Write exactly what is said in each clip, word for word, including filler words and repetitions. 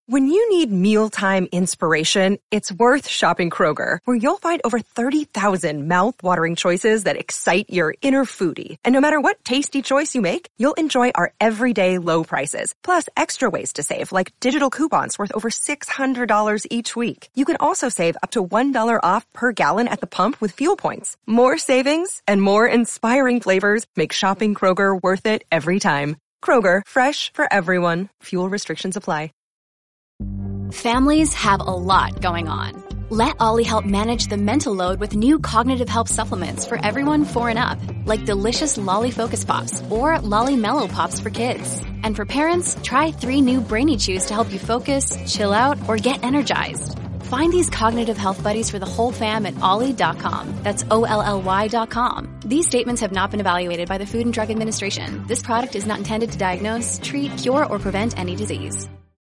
When you need mealtime inspiration, it's worth shopping Kroger, where you'll find over thirty thousand mouth-watering choices that excite your inner foodie. And no matter what tasty choice you make, you'll enjoy our everyday low prices, plus extra ways to save, like digital coupons worth over six hundred dollars each week. You can also save up to one dollar off per gallon at the pump with fuel points. More savings and more inspiring flavors make shopping Kroger worth it every time. Kroger, fresh for everyone. Fuel restrictions apply. Families have a lot going on. Let Ollie help manage the mental load with new cognitive help supplements for everyone four and up, like delicious Lolly Focus Pops or Lolly Mellow Pops for kids. And for parents, try three new Brainy Chews to help you focus, chill out, or get energized. Find these cognitive health buddies for the whole fam at ollie dot com. That's O L L Y dot com. These statements have not been evaluated by the Food and Drug Administration. This product is not intended to diagnose, treat, cure, or prevent any disease.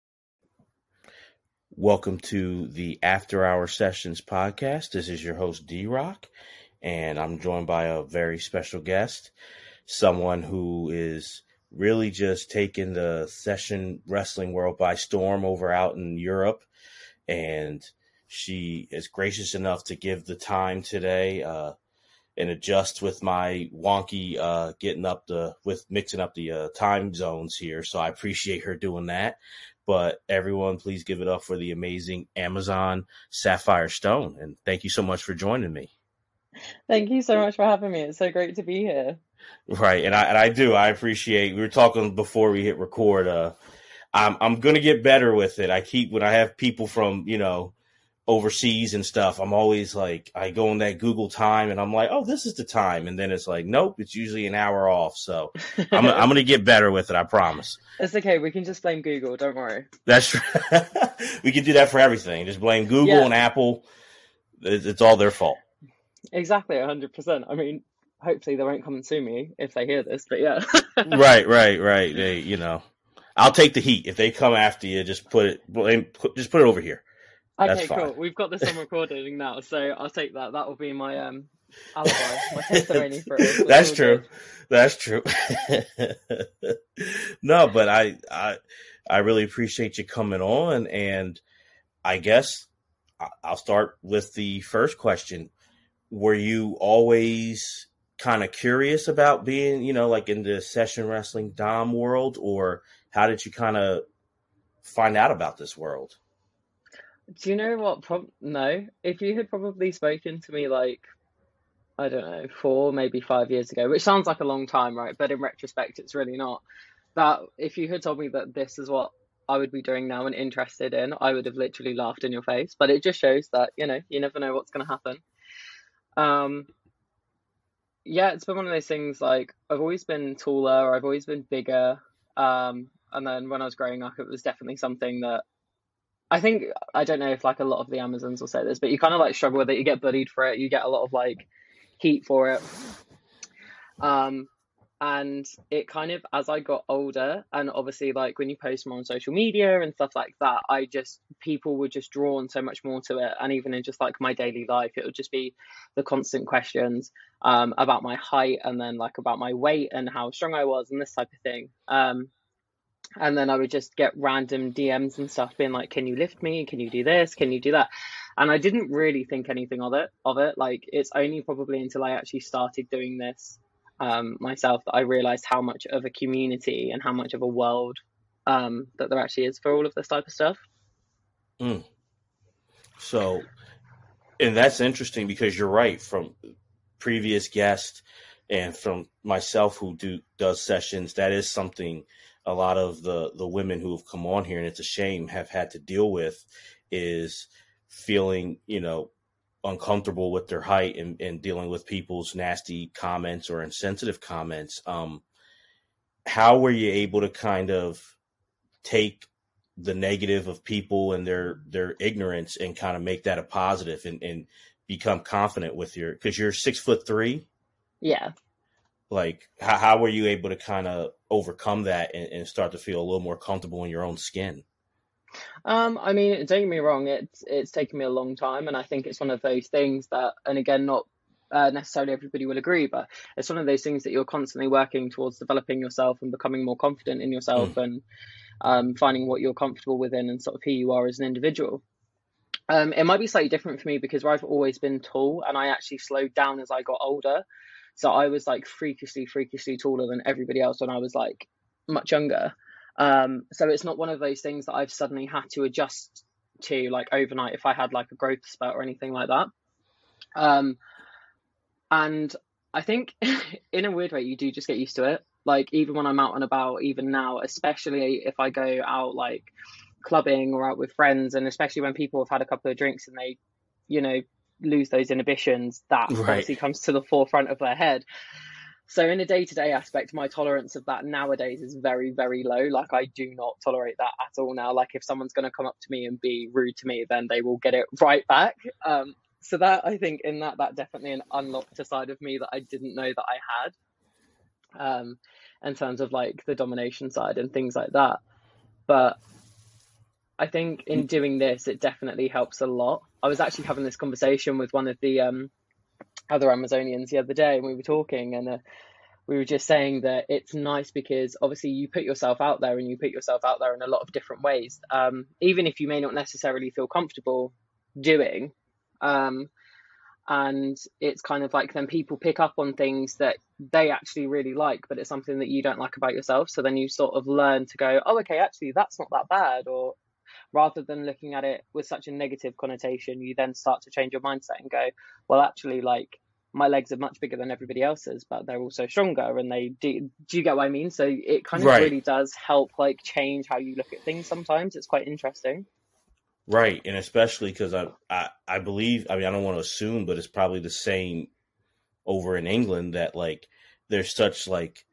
Welcome to the After Hour Sessions podcast. This is your host, D-Rock, and I'm joined by a very special guest, someone who is really just taking the session wrestling world by storm over out in Europe, and she is gracious enough to give the time today uh, and adjust with my wonky uh, getting up the, with mixing up the uh, time zones here, so I appreciate her doing that. But everyone, please give it up for the amazing Amazon Sapphire Stone. And thank you so much for joining me. Thank you so much for having me. It's so great to be here. Right. And I and I do. I appreciate, we were talking before we hit record. Uh, I'm I'm going to get better with it. I keep, when I have people from, you know, overseas and stuff, I'm always like, I go on that Google time and I'm like, oh, this is the time. And then it's like, nope, it's usually an hour off. So I'm, I'm going to get better with it. I promise. It's okay. We can just blame Google. Don't worry. That's true. We can do that for everything. Just blame Google yeah. and Apple. It's all their fault. Exactly. one hundred percent. I mean, hopefully they won't come and sue me if they hear this, but yeah. Right, right, right. They, you know, I'll take the heat. If they come after you, just put it, blame, put, just put it over here. Okay, cool. We've got this on recording now, so I'll take that. That will be my um alibi, my testimony for it. That's true. Good. That's true. No, but I, I, I really appreciate you coming on, and I guess I'll start with the first question. Were you always kind of curious about being, you know, like in the session wrestling Dom world, or how did you kind of find out about this world? Do you know what? Pro- no. If you had probably spoken to me like, I don't know, four, maybe five years ago, which sounds like a long time, right? But in retrospect, it's really not. That if you had told me that this is what I would be doing now and interested in, I would have literally laughed in your face. But it just shows that, you know, you never know what's going to happen. Um, yeah, it's been one of those things, like, I've always been taller, I've always been bigger. Um, and then when I was growing up, it was definitely something that I think, I don't know if like a lot of the Amazons will say this, but you kind of like struggle with it. You get bullied for it. You get a lot of like heat for it. Um, and it kind of, as I got older, and obviously like when you post more on social media and stuff like that, I just, people were just drawn so much more to it. And even in just like my daily life, it would just be the constant questions um, about my height, and then like about my weight and how strong I was and this type of thing. Um, And then I would just get random D Ms and stuff being like, can you lift me? Can you do this? Can you do that? And I didn't really think anything of it, of it. Like, it's only probably until I actually started doing this um, myself that I realized how much of a community and how much of a world um, that there actually is for all of this type of stuff. Mm. So, and that's interesting because you're right, from previous guests and from myself who do does sessions, that is something a lot of the, the women who have come on here, and it's a shame, have had to deal with, is feeling, you know, uncomfortable with their height and, and dealing with people's nasty comments or insensitive comments. Um, how were you able to kind of take the negative of people and their, their ignorance and kind of make that a positive and, and become confident with your, cause you're six foot three. Yeah. Like, how, how were you able to kind of overcome that and, and start to feel a little more comfortable in your own skin? Um, I mean, don't get me wrong, it's it's taken me a long time, and I think it's one of those things that, and again, not uh, necessarily everybody will agree, but it's one of those things that you're constantly working towards developing yourself and becoming more confident in yourself Mm. and um, finding what you're comfortable within and sort of who you are as an individual. Um, it might be slightly different for me because I've always been tall and I actually slowed down as I got older. So I was like freakishly, freakishly taller than everybody else when I was like much younger. Um, so it's not one of those things that I've suddenly had to adjust to like overnight if I had like a growth spurt or anything like that. Um, and I think in a weird way, you do just get used to it. Like even when I'm out and about, even now, especially if I go out like clubbing or out with friends, and especially when people have had a couple of drinks and they, you know, lose those inhibitions, that Right. obviously comes to the forefront of their head. So in a day-to-day aspect, my tolerance of that nowadays is very, very low. Like I do not tolerate that at all now. Like if someone's going to come up to me and be rude to me, then they will get it right back. Um, so that I think in that, that definitely an unlocked a side of me that I didn't know that I had, um, in terms of like the domination side and things like that. But I think in doing this, it definitely helps a lot. I was actually having this conversation with one of the um, other Amazonians the other day, and we were talking, and uh, we were just saying that it's nice because obviously you put yourself out there, and you put yourself out there in a lot of different ways, um, even if you may not necessarily feel comfortable doing. Um, and it's kind of like then people pick up on things that they actually really like, but it's something that you don't like about yourself. So then you sort of learn to go, oh, okay, actually, that's not that bad. Or rather than looking at it with such a negative connotation, you then start to change your mindset and go, well, actually, like my legs are much bigger than everybody else's, but they're also stronger. And they do, do you get what I mean? So it kind of Right. really does help like change how you look at things sometimes. It's quite interesting. Right, and especially because I, I I believe, I mean, I don't want to assume, but it's probably the same over in England that like there's such like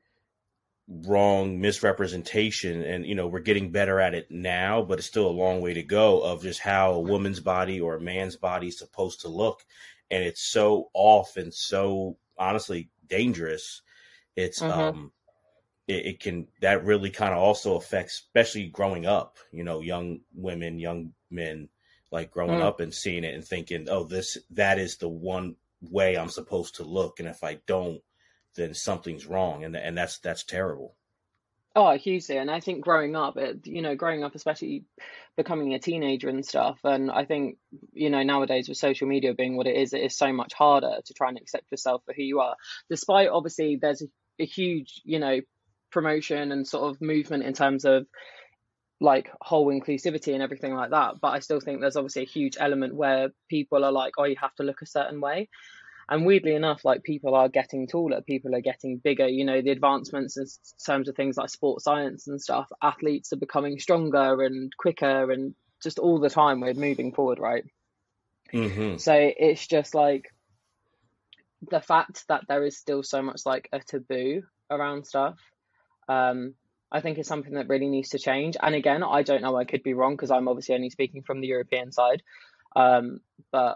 wrong misrepresentation, and you know we're getting better at it now, but it's still a long way to go of just how a woman's body or a man's body is supposed to look, and it's so off and so honestly dangerous. It's Mhm. um it, it can that really kind of also affects, especially growing up, you know, young women, young men, like growing Mm. up and seeing it and thinking, oh, this that is the one way I'm supposed to look, and if I don't, then something's wrong, and and that's that's terrible. Oh, hugely. And I think growing up, it, you know, growing up, especially becoming a teenager and stuff. And I think, you know, nowadays with social media being what it is, it is so much harder to try and accept yourself for who you are. Despite obviously there's a, a huge, you know, promotion and sort of movement in terms of like whole inclusivity and everything like that. But I still think there's obviously a huge element where people are like, oh, you have to look a certain way. And weirdly enough, like people are getting taller, people are getting bigger, you know, the advancements in terms of things like sports science and stuff, athletes are becoming stronger and quicker, and just all the time we're moving forward, right? Mm-hmm. So it's just like the fact that there is still so much like a taboo around stuff, um, I think is something that really needs to change. And again, I don't know, I could be wrong because I'm obviously only speaking from the European side, um, but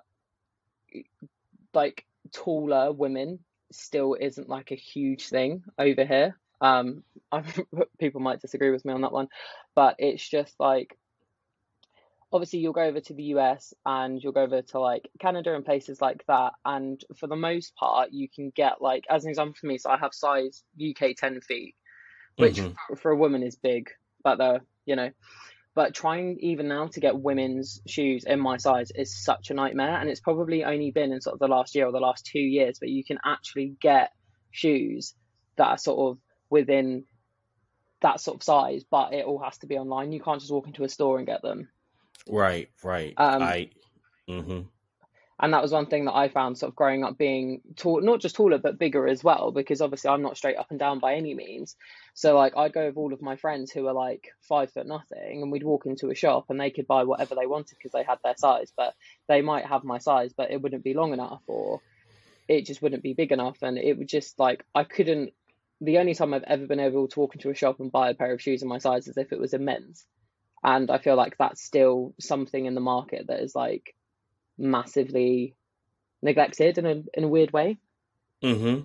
like taller women still isn't like a huge thing over here. Um, I, people might disagree with me on that one, but it's just like, obviously you'll go over to the U S and you'll go over to like Canada and places like that. And for the most part, you can get like, as an example for me, so I have size U K ten feet, which Mm-hmm. for, for a woman is big, but they're, you know, but trying even now to get women's shoes in my size is such a nightmare. And it's probably only been in sort of the last year or the last two years, but you can actually get shoes that are sort of within that sort of size, but it all has to be online. You can't just walk into a store and get them. Right, right. Um, I mm-hmm. And that was one thing that I found sort of growing up being tall, not just taller, but bigger as well, because obviously I'm not straight up and down by any means. So like I'd go with all of my friends who are like five foot nothing, and we'd walk into a shop and they could buy whatever they wanted because they had their size, but they might have my size, but it wouldn't be long enough, or it just wouldn't be big enough. And it would just like, I couldn't, the only time I've ever been able to walk into a shop and buy a pair of shoes in my size is if it was in men's. And I feel like that's still something in the market that is like massively neglected in a in a weird way. Mm-hmm.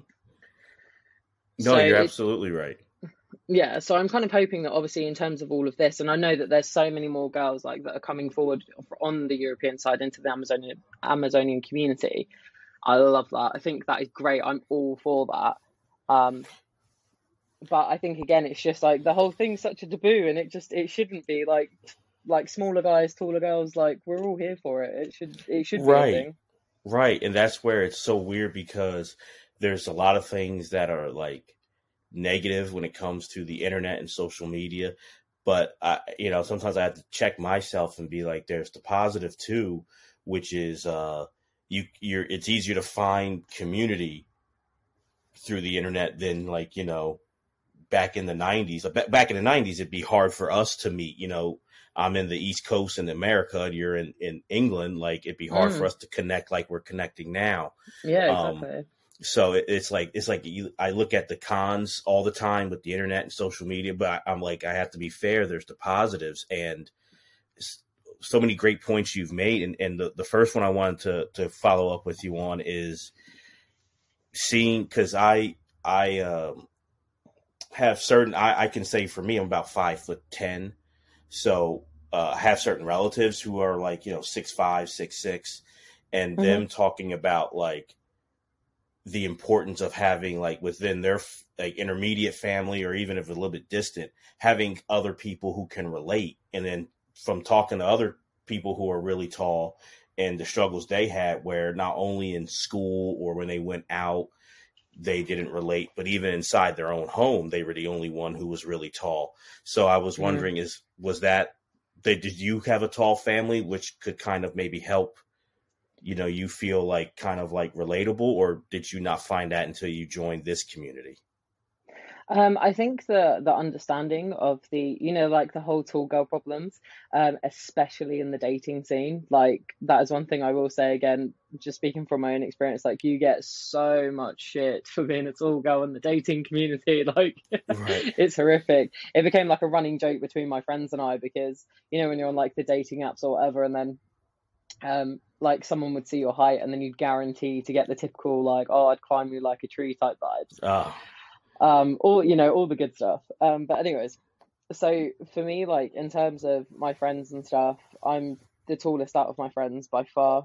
No, So you're it, absolutely right. yeah, so I'm kind of hoping that obviously in terms of all of this, and I know that there's so many more girls like that are coming forward on the European side into the Amazonian Amazonian community, I love that. I think that is great. I'm all for that. Um, but I think again, it's just like the whole thing's such a taboo, and it just it shouldn't be like like smaller guys, taller girls. Like we're all here for it. It should it should be a Right, thing. right. And that's where it's so weird because there's a lot of things that are like negative when it comes to the internet and social media. But I, you know, sometimes I have to check myself and be like, there's the positive too, which is uh, you you're it's easier to find community through the internet than like, you know, back in the nineties. Back in the nineties, it'd be hard for us to meet. You know, I'm in the East Coast in America, and you're in, in England. Like it'd be hard for Mm, us to connect like we're connecting now. yeah, Um, exactly. so it, it's like it's like you, I look at the cons all the time with the internet and social media, but I, I'm like I have to be fair. There's the positives, and s- so many great points you've made. And, and the, the first one I wanted to to follow up with you on is seeing because I I um, have certain I, I can say for me I'm about five foot ten, so uh, I have certain relatives who are like you know six five, six six, and Hmm. them talking about like the importance of having like within their like intermediate family or even if a little bit distant, having other people who can relate. And then from talking to other people who are really tall and the struggles they had, where not only in school or when they went out, they didn't relate, but even inside their own home, they were the only one who was really tall. So I was Mm. wondering, is was that, did you have a tall family, which could kind of maybe help you know, you feel like kind of like relatable, or did you not find that until you joined this community? Um, I think the the understanding of the, you know, like the whole tall girl problems, um, especially in the dating scene, like that is one thing I will say again, just speaking from my own experience, like you get so much shit for being a tall girl in the dating community, like Right. it's horrific. It became like a running joke between my friends and I because, you know, when you're on like the dating apps or whatever, and then um like someone would see your height and then you'd guarantee to get the typical like, oh, I'd climb you like a tree type vibes. Ah, Um, all you know, all the good stuff. Um, but anyways, so for me, like in terms of my friends and stuff, I'm the tallest out of my friends by far.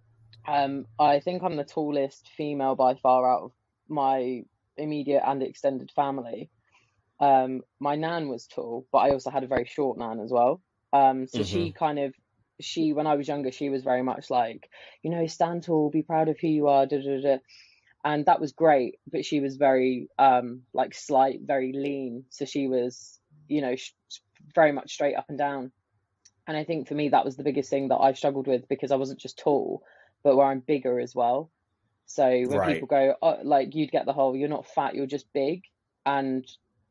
Um, I think I'm the tallest female by far out of my immediate and extended family. Um, my nan was tall, but I also had a very short nan as well. Um, so mm-hmm. she kind of she when I was younger, she was very much like, you know, stand tall, be proud of who you are, da da da, and that was great. But she was very um like slight, very lean, so she was, you know, sh- very much straight up and down. And I think for me that was the biggest thing that I struggled with because I wasn't just tall, but where I'm bigger as well. So when Right. people go, oh, like you'd get the whole, you're not fat, you're just big, and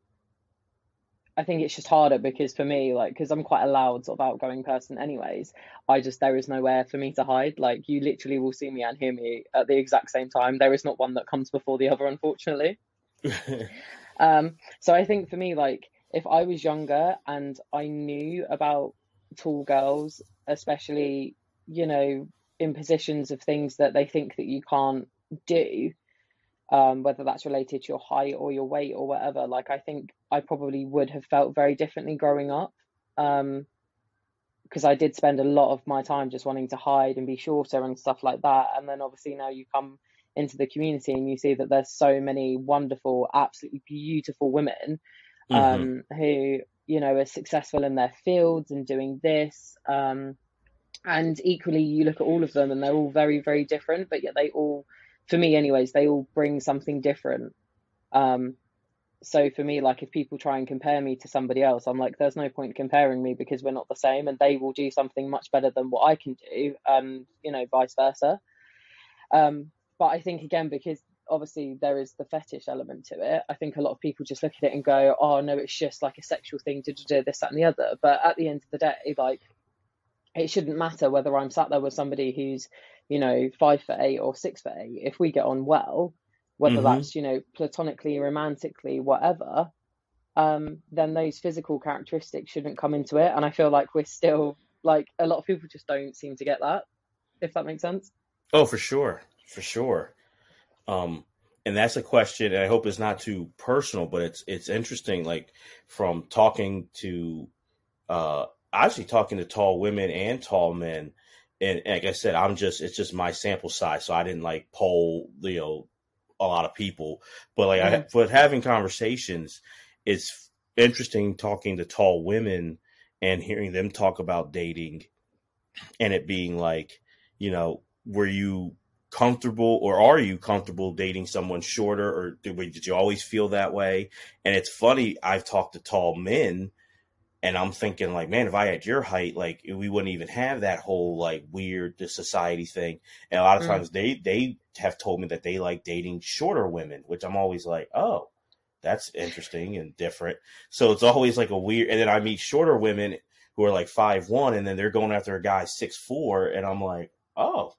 I think it's just harder because for me, like, because I'm quite a loud sort of outgoing person, anyways. I just there is nowhere for me to hide. Like, you literally will see me and hear me at the exact same time. There is not one that comes before the other, unfortunately. Um, so I think for me, like, if I was younger and I knew about tall girls, especially, you know, in positions of things that they think that you can't do, um, whether that's related to your height or your weight or whatever, like I think I probably would have felt very differently growing up. Um, because I did spend a lot of my time just wanting to hide and be shorter and stuff like that. And then obviously now you come into the community and you see that there's so many wonderful, absolutely beautiful women mm-hmm. um, who, you know, are successful in their fields and doing this. Um, and equally, you look at all of them and they're all very, very different, but yet they all, for me anyways, they all bring something different. Um, so for me, like if people try and compare me to somebody else, I'm like, there's no point comparing me because we're not the same, and they will do something much better than what I can do, and you know, vice versa. Um, but I think again, because obviously there is the fetish element to it, I think a lot of people just look at it and go, oh no, it's just like a sexual thing to do this, that, and the other. But at the end of the day, like it shouldn't matter whether I'm sat there with somebody who's, you know, five foot eight or six foot eight. If we get on well, whether Mm-hmm. that's, you know, platonically, romantically, whatever, um, then those physical characteristics shouldn't come into it. And I feel like we're still like a lot of people just don't seem to get that, if that makes sense. Oh, for sure. For sure. Um, and that's a question, and I hope it's not too personal, but it's it's interesting, like from talking to uh actually talking to tall women and tall men, and like I said, I'm just, it's just my sample size. So I didn't like poll, you know, a lot of people, but like, mm-hmm. I, but having conversations, it's interesting talking to tall women and hearing them talk about dating and it being like, you know, were you comfortable or are you comfortable dating someone shorter, or did, we, did you always feel that way? And it's funny, I've talked to tall men and I'm thinking like, man, if I had your height, like we wouldn't even have that whole like weird the society thing. And a lot of mm. times they, they have told me that they like dating shorter women, which I'm always like, oh, that's interesting and different. So it's always like a weird, and then I meet shorter women who are like five one, and then they're going after a guy six four, and I'm like, oh,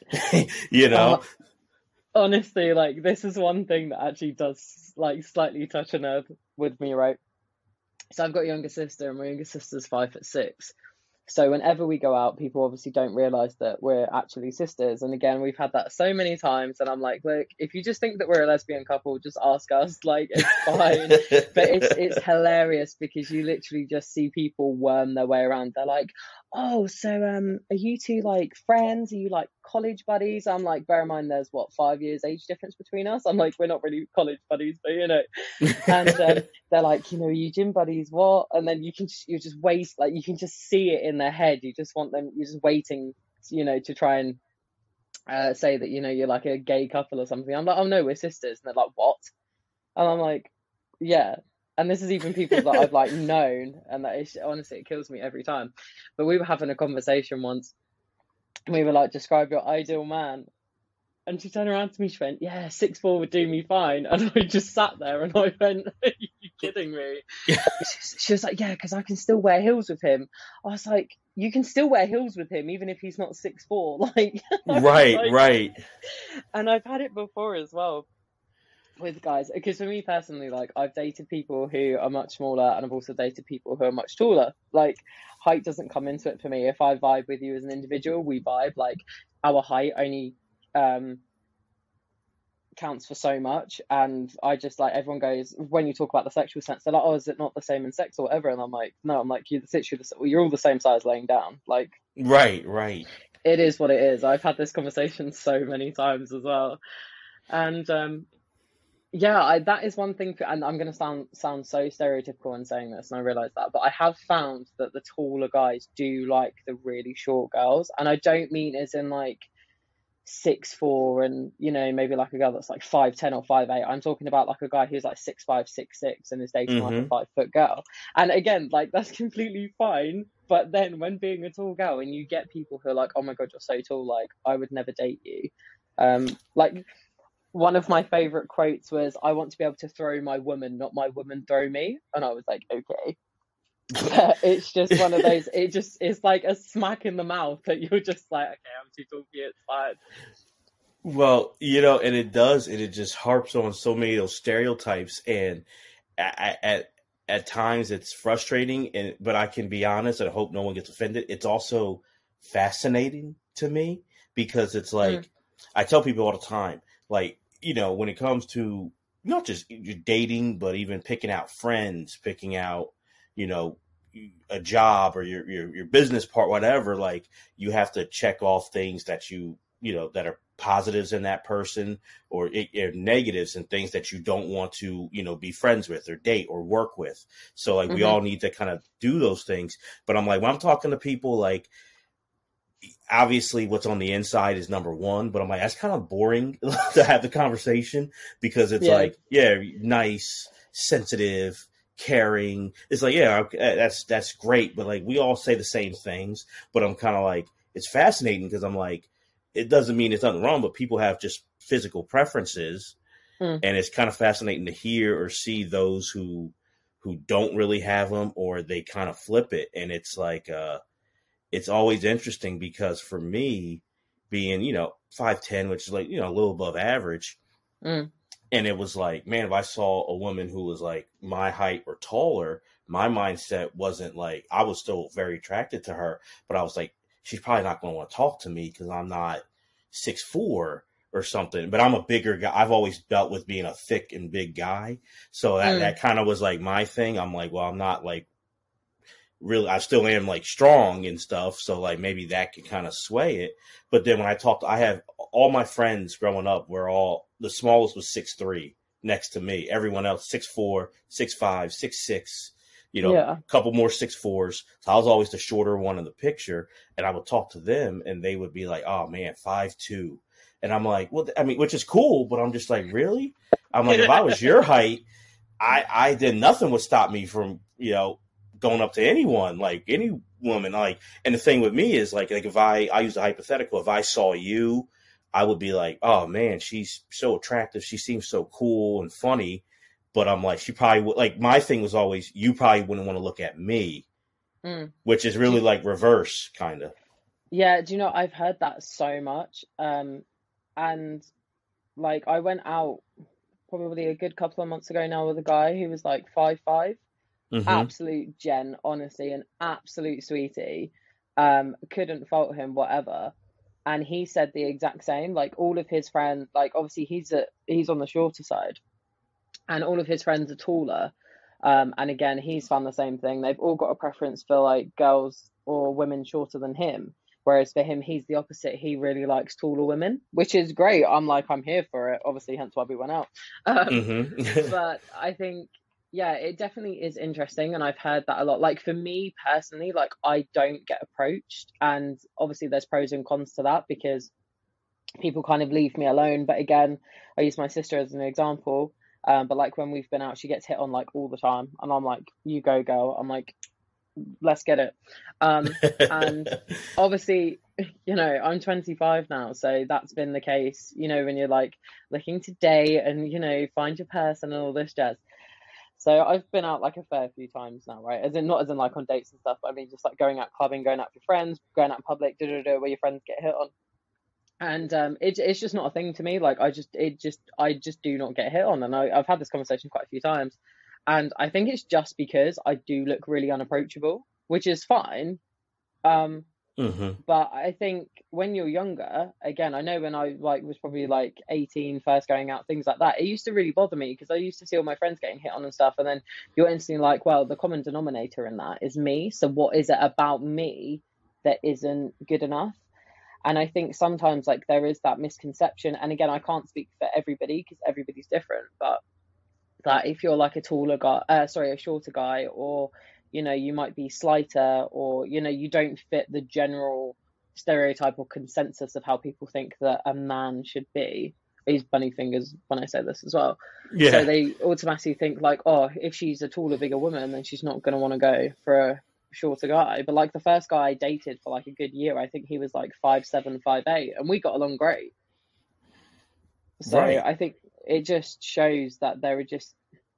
you know. Uh, honestly, like this is one thing that actually does like slightly touch a nerve with me, right? So I've got a younger sister, and my younger sister's five foot six. So whenever we go out, people obviously don't realise that we're actually sisters. And again, we've had that so many times. And I'm like, look, if you just think that we're a lesbian couple, just ask us. Like, it's fine. But it's it's hilarious because you literally just see people worm their way around. They're like, oh, so um, are you two like friends? Are you like college buddies? I'm like, bear in mind, there's what, five years age difference between us? I'm like, we're not really college buddies, but you know. And um, they're like, you know, are you gym buddies? What? And then you can, you just wait, like you can just see it in their head. You just want them, you're just waiting, you know, to try and uh, say that, you know, you're like a gay couple or something. I'm like, oh no, we're sisters. And they're like, what? And I'm like, yeah. And this is even people that I've like known, and that is honestly, it kills me every time. But we were having a conversation once, and we were like, describe your ideal man. And she turned around to me, she went, yeah, six four would do me fine. And I just sat there and I went, are you kidding me? she, she was like, yeah, because I can still wear heels with him. I was like, you can still wear heels with him, even if he's not six four. Like, right, like, right. And I've had it before as well with guys, because for me personally, like I've dated people who are much smaller, and I've also dated people who are much taller. Like height doesn't come into it for me. If I vibe with you as an individual, we vibe. Like our height only um counts for so much, and I just like, everyone goes, when you talk about the sexual sense, they're like, oh, is it not the same in sex or whatever? And I'm like, no, I'm like, you're literally the, well, you're all the same size laying down. Like, right, right. It is what it is. I've had this conversation so many times as well, and um yeah, I, that is one thing, for, and I'm going to sound sound so stereotypical in saying this, and I realise that, but I have found that the taller guys do like the really short girls, and I don't mean as in like six four and, you know, maybe like a girl that's like five ten or five eight. I'm talking about like a guy who's like six five, six six, and is dating mm-hmm. like a five foot girl. And again, like that's completely fine. But then when being a tall girl, and you get people who are like, oh my God, you're so tall, like I would never date you. Um, like one of my favorite quotes was, I want to be able to throw my woman, not my woman throw me. And I was like, okay. But it's just one of those, it just, it's like a smack in the mouth that you're just like, okay, I'm too tall for you, it's fine. Well, you know, and it does, and it just harps on so many of those stereotypes, and at at, at times it's frustrating, and but I can be honest, and I hope no one gets offended, it's also fascinating to me, because it's like, mm. I tell people all the time, like, you know, when it comes to not just dating, but even picking out friends, picking out, you know, a job or your, your, your business part, whatever, like you have to check off things that you, you know, that are positives in that person, or, or negatives and things that you don't want to, you know, be friends with or date or work with. So like, mm-hmm. we all need to kind of do those things. But I'm like, when I'm talking to people, like, obviously what's on the inside is number one, but I'm like, that's kind of boring to have the conversation, because it's yeah. like, yeah, nice, sensitive, caring. It's like, yeah, that's, that's great. But like, we all say the same things, but I'm kind of like, it's fascinating, because I'm like, it doesn't mean it's nothing wrong, but people have just physical preferences. Mm. And it's kind of fascinating to hear or see those who, who don't really have them, or they kind of flip it. And it's like, uh, it's always interesting, because for me, being, you know, five ten, which is like, you know, a little above average. Mm. And it was like, man, if I saw a woman who was like my height or taller, my mindset wasn't like, I was still very attracted to her, but I was like, she's probably not going to want to talk to me because I'm not six four or something, but I'm a bigger guy. I've always dealt with being a thick and big guy. So that, mm. that kind of was like my thing. I'm like, well, I'm not like really, I still am like strong and stuff. So like maybe that could kind of sway it. But then when I talked, I have all my friends growing up were all, the smallest was six three next to me. Everyone else, six four, six five, six six, you know, Yeah. a couple more six fours. So I was always the shorter one in the picture. And I would talk to them and they would be like, oh man, five two. And I'm like, well, I mean, which is cool, but I'm just like, really? I'm like, if I was your height, I, I did nothing would stop me from, you know, going up to anyone, like any woman. Like, and the thing with me is like, like if I, I use a hypothetical, if I saw you, I would be like, oh man, she's so attractive. She seems so cool and funny. But I'm like, she probably would, like, my thing was always, you probably wouldn't want to look at me, Mm. which is really like reverse kind of. Yeah, do you know, I've heard that so much. Um, and like I went out probably a good couple of months ago now with a guy who was like five five. Mm-hmm. Absolute gen, honestly, an absolute sweetie. Um, couldn't fault him, whatever. And he said the exact same. Like all of his friends, like obviously he's a he's on the shorter side, and all of his friends are taller. Um, and again, he's found the same thing. They've all got a preference for like girls or women shorter than him. Whereas for him, he's the opposite. He really likes taller women, which is great. I'm like, I'm here for it. Obviously, hence why we went out. Um, Mm-hmm. but I think, yeah, it definitely is interesting. And I've heard that a lot. Like for me personally, like I don't get approached. And obviously there's pros and cons to that because people kind of leave me alone. But again, I use my sister as an example. Um, but like when we've been out, she gets hit on like all the time. And I'm like, you go, girl. I'm like, let's get it. Um, and obviously, you know, I'm twenty-five now, so that's been the case, you know, when you're like looking to date and, you know, find your person and all this jazz. So I've been out like a fair few times now, right? As in, not as in like on dates and stuff, but I mean, just like going out clubbing, going out with your friends, going out in public, da da da, where your friends get hit on. And um, it, it's just not a thing to me. Like I just, it just, I just do not get hit on. And I, I've had this conversation quite a few times. And I think it's just because I do look really unapproachable, which is fine. Um, Mm-hmm. but I think when you're younger, again, I know when I like was probably like eighteen, first going out, things like that, it used to really bother me because I used to see all my friends getting hit on and stuff. And then you're instantly like, well, the common denominator in that is me. So what is it about me that isn't good enough? And I think sometimes like there is that misconception. And again, I can't speak for everybody because everybody's different, but that if you're like a taller guy, uh, sorry, a shorter guy, or, you know, you might be slighter, or, you know, you don't fit the general stereotype or consensus of how people think that a man should be. I use bunny fingers when I say this as well. Yeah. So they automatically think like, oh, if she's a taller, bigger woman, then she's not going to want to go for a shorter guy. But like the first guy I dated for like a good year, I think he was like five seven, five eight, and we got along great. So Right. I think it just shows that there just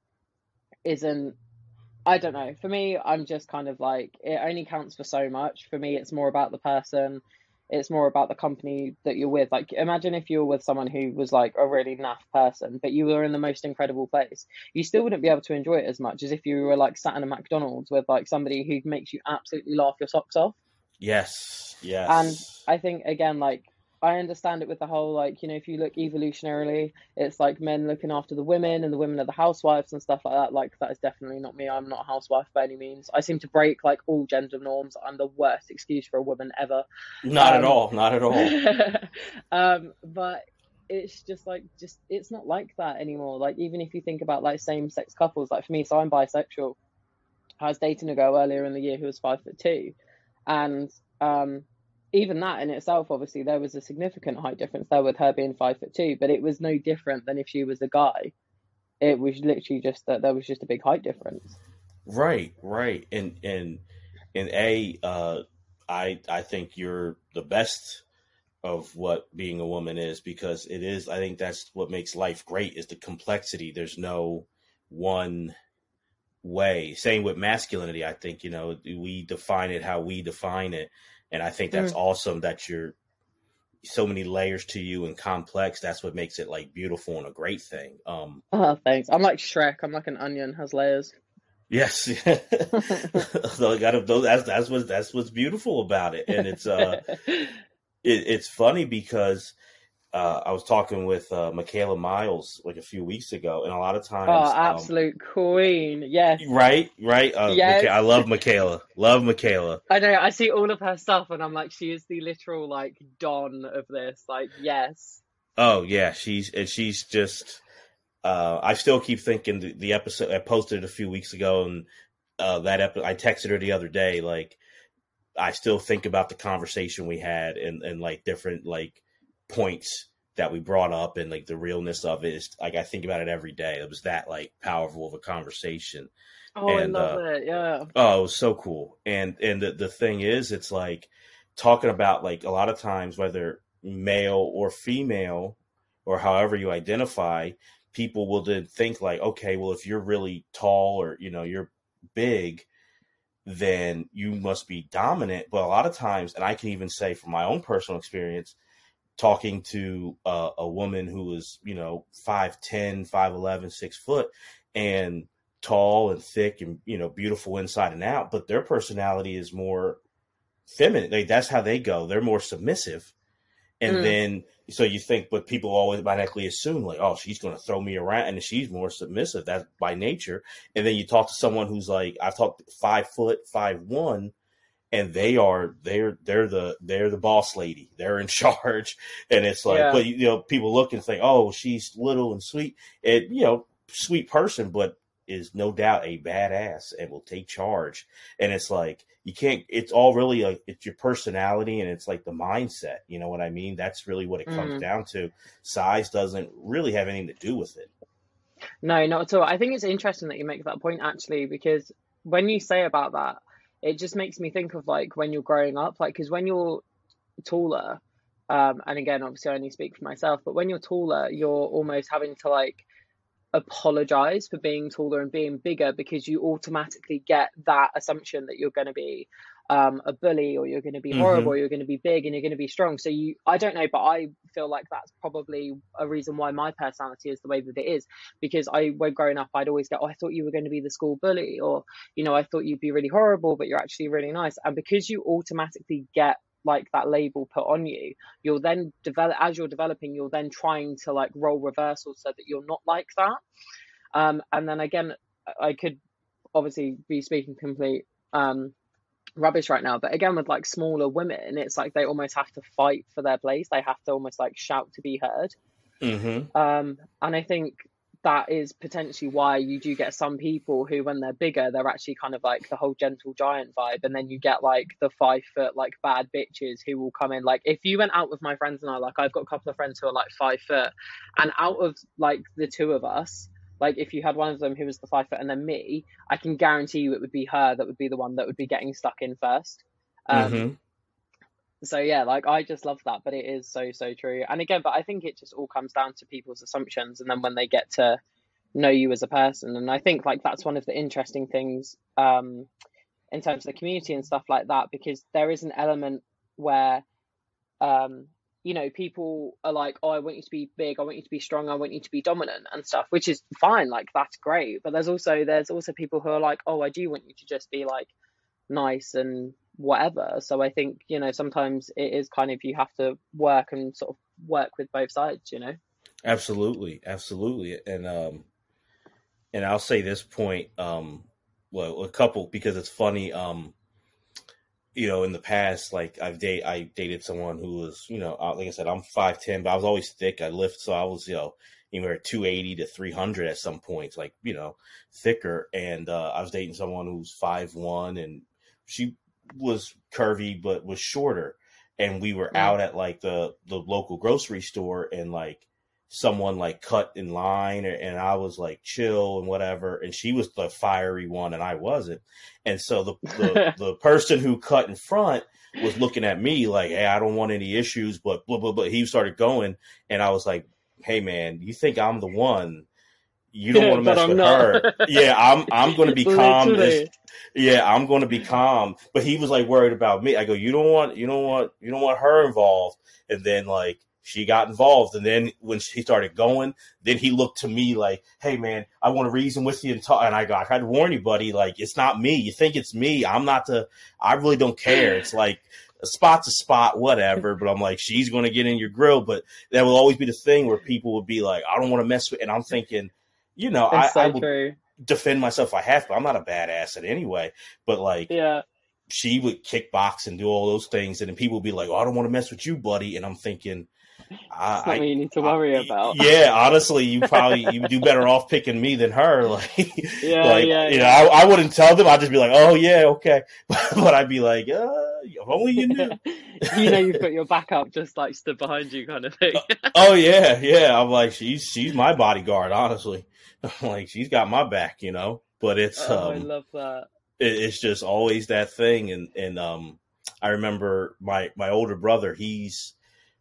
isn't, I don't know. For me, I'm just kind of like, it only counts for so much. For me, it's more about the person. It's more about the company that you're with. Like, imagine if you were with someone who was like a really naff person, but you were in the most incredible place. You still wouldn't be able to enjoy it as much as if you were like sat in a McDonald's with like somebody who makes you absolutely laugh your socks off. Yes. Yes. And I think, again, like, I understand it with the whole, like, you know, if you look evolutionarily, it's like men looking after the women and the women are the housewives and stuff like that. Like, that is definitely not me. I'm not a housewife by any means. I seem to break, like, all gender norms. I'm the worst excuse for a woman ever. Not um, at all. Not at all. um, but it's just, like, just, it's not like that anymore. Like, even if you think about, like, same-sex couples, like, for me, so I'm bisexual. I was dating a girl earlier in the year who was five foot two. And, um... even that in itself, obviously, there was a significant height difference there with her being five foot two, but it was no different than if she was a guy. It was literally just that there was just a big height difference. Right, right. And and and a uh I I think you're the best of what being a woman is, because it is, I think that's what makes life great, is the complexity. There's no one way. Same with masculinity. I think, you know, we define it how we define it. And I think that's mm. awesome that you're so many layers to you and complex. That's what makes it like beautiful and a great thing. Um, oh, thanks. I'm like Shrek. I'm like an onion, has layers. Yes. So I gotta, that's, that's what, that's what's beautiful about it. And it's, uh, it, it's funny because uh, I was talking with uh, Michaela Miles like a few weeks ago, and a lot of Oh, times, um, absolute queen. Yes. right, right. Uh, Yes. Micha- I love Michaela. Love Michaela. I know. I see all of her stuff, and I'm like, she is the literal like Don of this. Like, yes. Oh yeah, she's and she's just. Uh, I still keep thinking the, the episode I posted it a few weeks ago, and uh, that epi- I texted her the other day. Like, I still think about the conversation we had, and, and like different like points that we brought up, and like the realness of it is like I think about it every day. It was that like powerful of a conversation. Oh, And I love uh, it. Yeah. oh, it was so cool. And and the, the thing is, it's like talking about like a lot of times whether male or female or however you identify, people will then think like, okay, well, if you're really tall or, you know, you're big, then you must be dominant. But a lot of times, and I can even say from my own personal experience, talking to uh, a woman who was, you know, five ten, five eleven, six foot, and tall and thick and, you know, beautiful inside and out, but their personality is more feminine. Like, that's how they go. They're more submissive. And Mm. then, so you think, but people always automatically assume like, oh, she's going to throw me around, and she's more submissive. That's by nature. And then you talk to someone who's like, I've talked five foot, five one, and they are they're they're the they're the boss lady. They're in charge, and it's like, Yeah. but you know, people look and think, oh, she's little and sweet, and you know, sweet person, but is no doubt a badass and will take charge. And it's like, you can't, it's all really like, it's your personality and it's like the mindset. You know what I mean? That's really what it comes Mm. down to. Size doesn't really have anything to do with it. No, not at all. I think it's interesting that you make that point actually, because when you say about that, it just makes me think of like when you're growing up, like, because when you're taller, um, and again, obviously I only speak for myself, but when you're taller, you're almost having to like apologize for being taller and being bigger, because you automatically get that assumption that you're going to be um, a bully, or you're going to be horrible, Mm-hmm. or you're going to be big and you're going to be strong. So you, I don't know, but I feel like that's probably a reason why my personality is the way that it is, because I, when growing up, I'd always go, oh, I thought you were going to be the school bully, or, you know, I thought you'd be really horrible, but you're actually really nice. And because you automatically get like that label put on you, you'll then develop, as you're developing, you're then trying to like role reversal so that you're not like that. Um, and then again, I could obviously be speaking complete um, rubbish right now, but again, with like smaller women, it's like they almost have to fight for their place. They have to almost like shout to be heard. Mm-hmm. Um, and I think that is potentially why you do get some people who, when they're bigger, they're actually kind of like the whole gentle giant vibe. And then you get like the five foot, like bad bitches who will come in. Like, if you went out with my friends and I, like, I've got a couple of friends who are like five foot, and out of like the two of us, like if you had one of them who was the five foot and then me, I can guarantee you it would be her that would be the one that would be getting stuck in first. Um, Mm-hmm. So yeah, like I just love that, but it is so, so true. And again, but I think it just all comes down to people's assumptions, and then when they get to know you as a person. And I think like that's one of the interesting things um, in terms of the community and stuff like that, because there is an element where, um, you know, people are like, oh, I want you to be big, I want you to be strong, I want you to be dominant and stuff, which is fine, like that's great. But there's also there's also people who are like, oh, I do want you to just be like nice and whatever. So I think, you know, sometimes it is kind of, you have to work and sort of work with both sides, you know. Absolutely, absolutely. And um, and I'll say this point, um, well, a couple, because it's funny. Um, you know, in the past, like I've date, I dated someone who was, you know, like I said, I'm five ten, but I was always thick. I lift, so I was, you know, anywhere two eighty to three hundred at some points, like, you know, thicker. And uh, I was dating someone who's five one, and she was curvy but was shorter. And we were Mm. out at like the the local grocery store, and like someone like cut in line, and I was like chill and whatever, and she was the fiery one and I wasn't. And so the the, the person who cut in front was looking at me like, hey, I don't want any issues, but blah blah blah. He started going, and I was like, hey man, you think I'm the one? You don't want to But mess I'm with not. her. Yeah, I'm I'm going to be calm. Literally. As, yeah, I'm going to be calm. But he was like worried about me. I go, you don't want you don't want you don't want her involved. And then like she got involved, and then when she started going, then he looked to me like, hey man, I want to reason with you and talk. And I go, I tried to warn you, buddy. Like, it's not me. You think it's me? I'm not the. I really don't care. It's like a spot's a spot, whatever. But I'm like, she's going to get in your grill. But that will always be the thing where people would be like, I don't want to mess with. And I'm thinking, you know, I, so I would true. defend myself if I have to. I'm not a badass at anyway. But like, yeah. she would kickbox and do all those things. And then people would be like, oh, I don't want to mess with you, buddy. And I'm thinking, It's not what you need to worry I, about. Yeah, honestly, you probably you would do better off picking me than her. Like, yeah, like yeah, you yeah. know, I, I wouldn't tell them. I'd just be like, oh yeah, okay, but I'd be like, uh, if only you knew. You know, you've got your backup just like stood behind you, kind of thing. Oh yeah, yeah. I'm like, she's she's my bodyguard. Honestly, I'm like, she's got my back, you know. But it's oh, um, I love that. It, it's just always that thing, and and um, I remember my my older brother. He's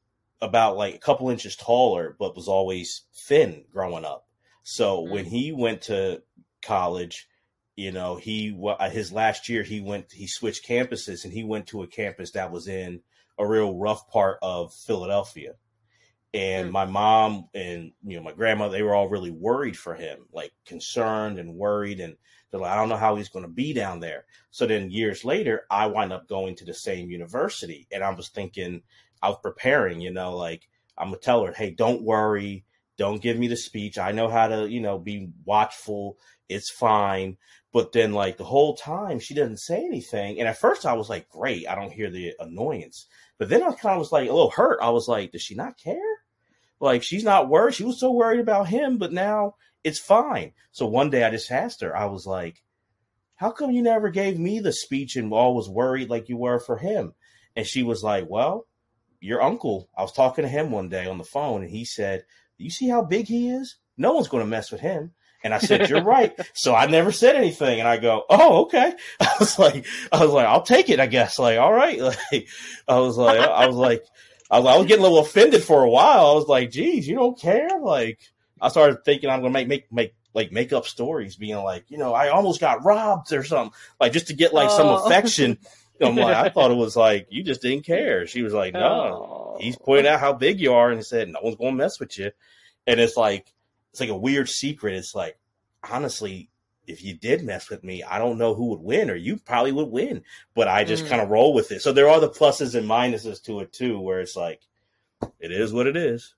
about like a couple inches taller, but was always thin growing up. So mm. when he went to college, you know, he his last year he went he switched campuses, and he went to a campus that was in a real rough part of Philadelphia. And mm. my mom and you know my grandmother, they were all really worried for him, like concerned and worried, and they're like, I don't know how he's going to be down there. So then years later, I wind up going to the same university, and I was thinking, I was preparing, you know, like I'm gonna tell her, hey, don't worry, don't give me the speech. I know how to, you know, be watchful. It's fine. But then, like the whole time, she doesn't say anything. And at first, I was like, great, I don't hear the annoyance. But then I kind of was like a little hurt. I was like, does she not care? Like she's not worried. She was so worried about him, but now it's fine. So one day I just asked her, I was like, how come you never gave me the speech and all was worried like you were for him? And she was like, well, your uncle, I was talking to him one day on the phone, and he said, you see how big he is? No one's going to mess with him. And I said, you're right. So I never said anything. And I go, oh, okay. I was like, I was like, I'll take it, I guess. Like, all right. Like, I was like, I was like, I was, I was getting a little offended for a while. I was like, geez, you don't care? Like, I started thinking I'm going to make, make, make, like make up stories being like, you know, I almost got robbed or something, like just to get like oh. some affection. I'm like, I thought it was like, you just didn't care. She was like, no, oh. he's pointing out how big you are. And he said, no one's going to mess with you. And it's like, it's like a weird secret. It's like, honestly, if you did mess with me, I don't know who would win, or you probably would win, but I just mm. kind of roll with it. So there are the pluses and minuses to it too, where it's like, it is what it is.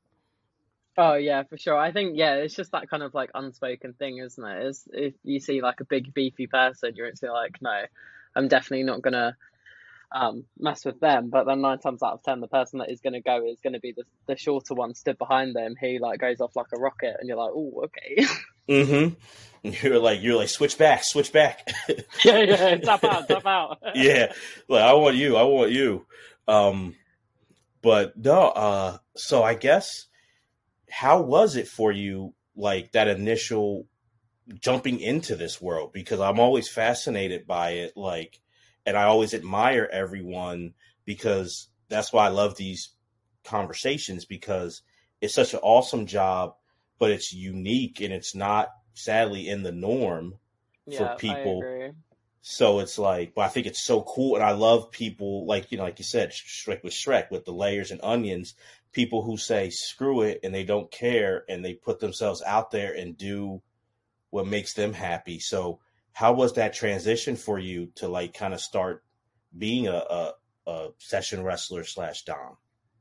Oh yeah, for sure. I think, yeah, it's just that kind of like unspoken thing, isn't it? Is if you see like a big beefy person, you're instantly like, no, I'm definitely not going to um, mess with them. But then nine times out of ten, the person that is going to go is going to be the, the shorter one stood behind them who like goes off like a rocket, and you're like, oh, okay. Mm-hmm. You're like, you're like, switch back, switch back. yeah, yeah, tap out, tap out. yeah, like I want you, I want you. Um, but no, uh, so I guess, how was it for you, like that initial jumping into this world? Because I'm always fascinated by it, like, and I always admire everyone, because that's why I love these conversations, because it's such an awesome job, but it's unique and it's not sadly in the norm yeah, for people. I agree. So it's like, but I think it's so cool. And I love people like, you know, like you said, Shrek with Shrek with the layers and onions, people who say, screw it. And they don't care. And they put themselves out there and do what makes them happy. So how was that transition for you to like kind of start being a, a, a session wrestler slash dom?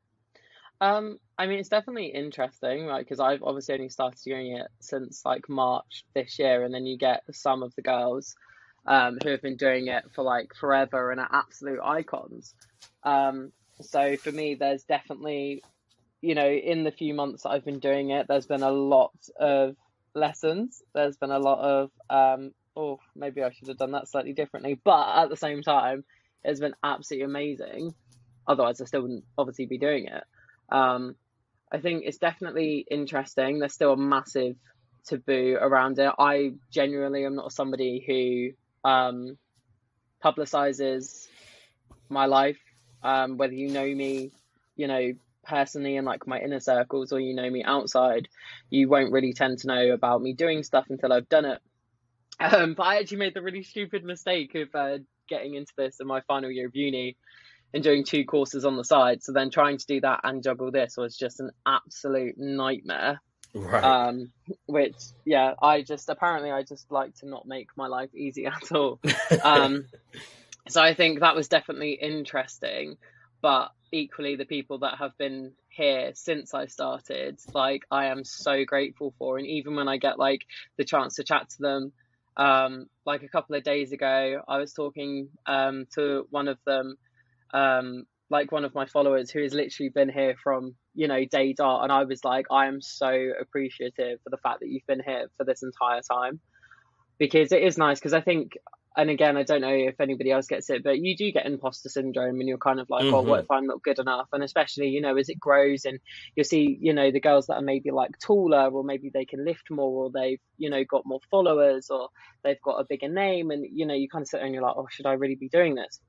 Um, I mean, it's definitely interesting, like, because I've obviously only started doing it since like March this year, and then you get some of the girls um, who have been doing it for like forever and are absolute icons. Um, so for me, there's definitely, you know, in the few months that I've been doing it, there's been a lot of lessons. There's been a lot of, um, oh, maybe I should have done that slightly differently, but at the same time, it's been absolutely amazing. Otherwise, I still wouldn't obviously be doing it. Um, I think it's definitely interesting. There's still a massive taboo around it. I genuinely am not somebody who um, publicizes my life. Um, whether you know me, you know, personally in like my inner circles, or you know me outside, you won't really tend to know about me doing stuff until I've done it. Um, but I actually made the really stupid mistake of uh, getting into this in my final year of uni and doing two courses on the side. So then trying to do that and juggle this was just an absolute nightmare. Right. Um, which, yeah, I just, apparently I just like to not make my life easy at all. um, So I think that was definitely interesting, but equally the people that have been here since I started, like I am so grateful for. And even when I get like the chance to chat to them, um, like a couple of days ago, I was talking um, to one of them, um, like one of my followers who has literally been here from, you know, day dot. And I was like, I am so appreciative for the fact that you've been here for this entire time, because it is nice. Because I think, and again, I don't know if anybody else gets it, but you do get imposter syndrome and you're kind of like, oh, what Mm-hmm. if I'm not good enough? And especially, you know, as it grows and you'll see, you know, the girls that are maybe like taller, or maybe they can lift more, or they've, you know, got more followers, or they've got a bigger name, and, you know, you kind of sit there and you're like, oh, should I really be doing this?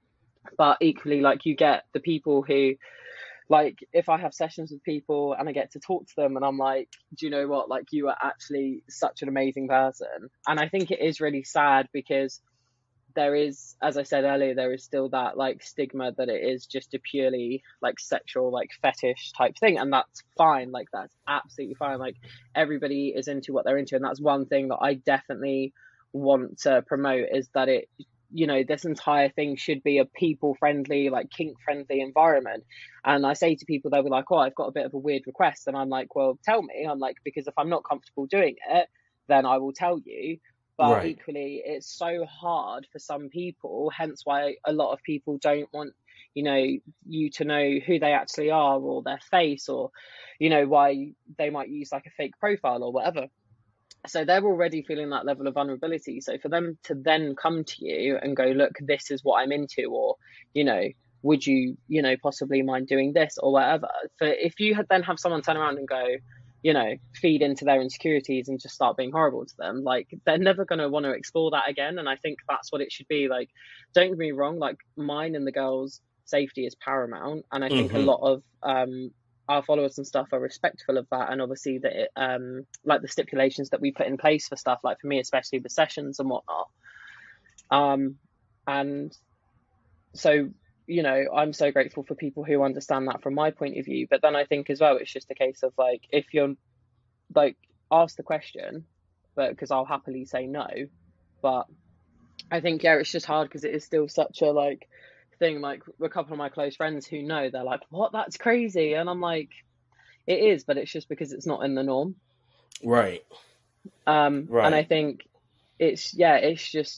But equally, like, you get the people who, like, if I have sessions with people and I get to talk to them and I'm like, do you know what, like, you are actually such an amazing person. And I think it is really sad because there is, as I said earlier, there is still that like stigma that it is just a purely like sexual, like fetish type thing. And that's fine. Like, that's absolutely fine. Like, everybody is into what they're into. And that's one thing that I definitely want to promote, is that it, you know, this entire thing should be a people friendly, like kink friendly environment. And I say to people, they'll be like, oh, I've got a bit of a weird request. And I'm like, well, tell me. I'm like, because if I'm not comfortable doing it, then I will tell you. But Right. equally, it's so hard for some people, hence why a lot of people don't want, you know, you to know who they actually are, or their face, or, you know, why they might use like a fake profile or whatever. So they're already feeling that level of vulnerability. So for them to then come to you and go, look, this is what I'm into, or, you know, would you, you know, possibly mind doing this or whatever. For if you had then have someone turn around and go, you know, feed into their insecurities and just start being horrible to them, like, they're never going to want to explore that again. And I think that's what it should be. Like, don't get me wrong, like, mine and the girls' safety is paramount. And I think Mm-hmm. a lot of um, our followers and stuff are respectful of that. And obviously that it, um, like the stipulations that we put in place for stuff, like for me, especially with sessions and whatnot. Um, and so, you know, I'm so grateful for people who understand that from my point of view. But then I think as well, it's just a case of like, if you're like, ask the question, but because I'll happily say no. But I think, yeah, it's just hard because it is still such a like thing. Like, a couple of my close friends who know, they're like, what, that's crazy. And I'm like, it is, but it's just because it's not in the norm. Right. Um, Right. and I think it's, yeah, it's just,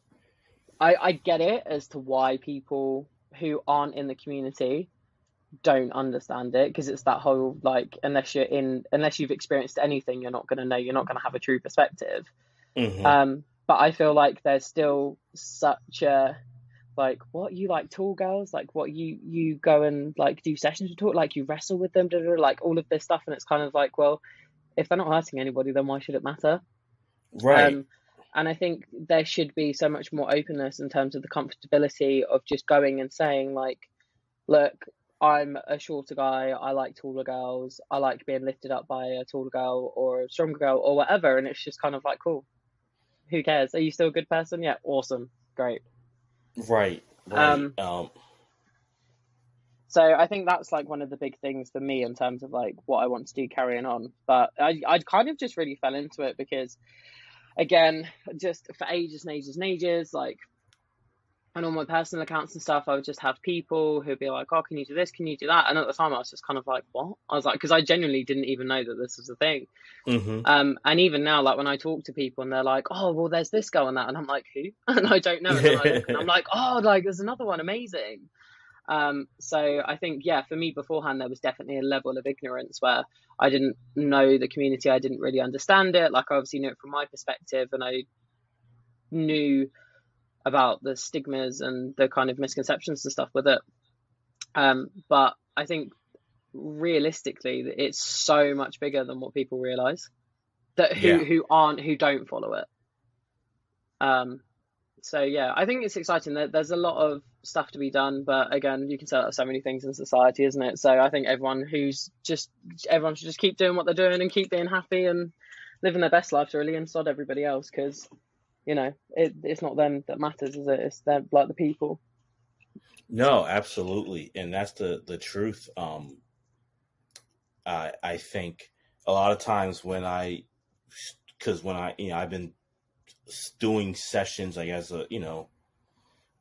I, I get it as to why people who aren't in the community don't understand it, because it's that whole like, unless you're in, unless you've experienced anything, you're not going to know, you're not going to have a true perspective. Mm-hmm. Um, but I feel like there's still such a like, what, you like tall girls, like what, you you go and like do sessions with talk, like you wrestle with them, blah, blah, blah, like all of this stuff. And it's kind of like, well, if they're not hurting anybody, then why should it matter? Right. Um, and I think there should be so much more openness in terms of the comfortability of just going and saying like, look, I'm a shorter guy, I like taller girls, I like being lifted up by a taller girl or a stronger girl or whatever. And it's just kind of like, cool, who cares? Are you still a good person? Yeah, awesome, great. Right. Right. Um, Um, so I think that's like one of the big things for me in terms of like what I want to do carrying on. But I, I kind of just really fell into it because, again, just for ages and ages and ages, like, and on my personal accounts and stuff, I would just have people who'd be like, oh, can you do this? Can you do that? And at the time I was just kind of like, what? I was like, because I genuinely didn't even know that this was a thing. mm-hmm. Um, and even now, like when I talk to people and they're like, oh, well, there's this girl and that. And I'm like, who? And I don't know. And then I look and I'm like, oh, like there's another one, amazing. Um, so I think, yeah, for me beforehand, there was definitely a level of ignorance where I didn't know the community. I didn't really understand it. Like, I obviously knew it from my perspective, and I knew about the stigmas and the kind of misconceptions and stuff with it. Um, but I think realistically, it's so much bigger than what people realize, that who, Yeah. who aren't, who don't follow it. Um, so yeah, I think it's exciting. There's a lot of stuff to be done, but again, you can say that of so many things in society, isn't it? So I think everyone who's just, everyone should just keep doing what they're doing and keep being happy and living their best lives, really, and sod everybody else, because, you know, it, it's not them that matters, is it? It's them, like the people. No, absolutely. And that's the, the truth. Um, I, I think a lot of times when I, cause when I, you know, I've been doing sessions, like as a, you know,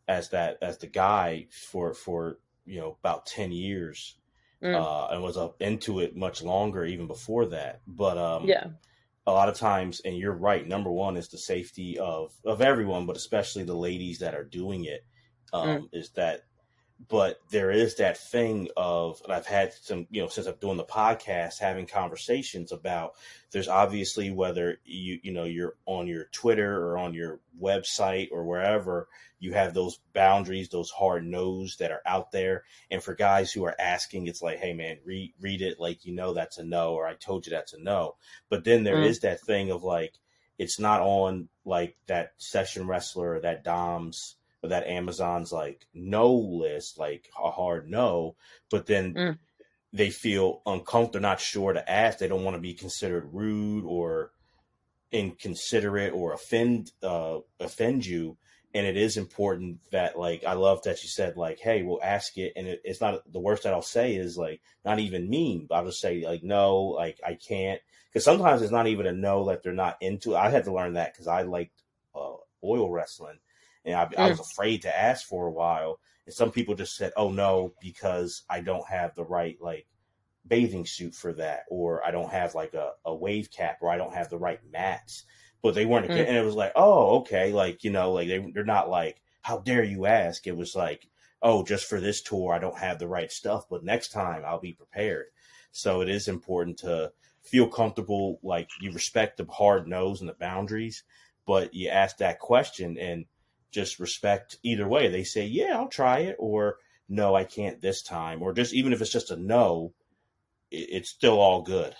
as that as the guy for for you know about ten years, Mm. uh, and was up into it much longer even before that. But um, Yeah. a lot of times, and you're right. Number one is the safety of of everyone, but especially the ladies that are doing it. Um, Mm. is that but there is that thing of, and I've had some, you know, since I'm doing the podcast, having conversations about, there's obviously whether you, you know, you're on your Twitter or on your website or wherever, you have those boundaries, those hard no's that are out there. And for guys who are asking, it's like, hey man, read, read it. Like, you know, that's a no, or I told you that's a no. But then there Mm. is that thing of like, it's not on like that session wrestler or that Dom's or that Amazon's like no list, like a hard no, but then Mm. they feel uncomfortable, they're not sure to ask. They don't want to be considered rude or inconsiderate or offend, uh, offend you. And it is important that, like, I love that you said, like, hey, we'll ask it. And it, it's not, the worst that I'll say is like, not even mean, but I'll just say like, no, like I can't. Cause sometimes it's not even a no, that they're not into it. I had to learn that cause I liked uh, oil wrestling. And I, I was Mm. afraid to ask for a while. And some people just said, oh, no, because I don't have the right, like, bathing suit for that. Or I don't have, like, a, a wave cap. Or I don't have the right mats. But they weren't. Mm. And it was like, oh, okay. Like, you know, like, they, they're not like, how dare you ask? It was like, oh, just for this tour, I don't have the right stuff. But next time, I'll be prepared. So it is important to feel comfortable. Like, you respect the hard no's and the boundaries. But you ask that question and just respect either way. They say, yeah, I'll try it, or no, I can't this time, or just even if it's just a no, it, it's still all good.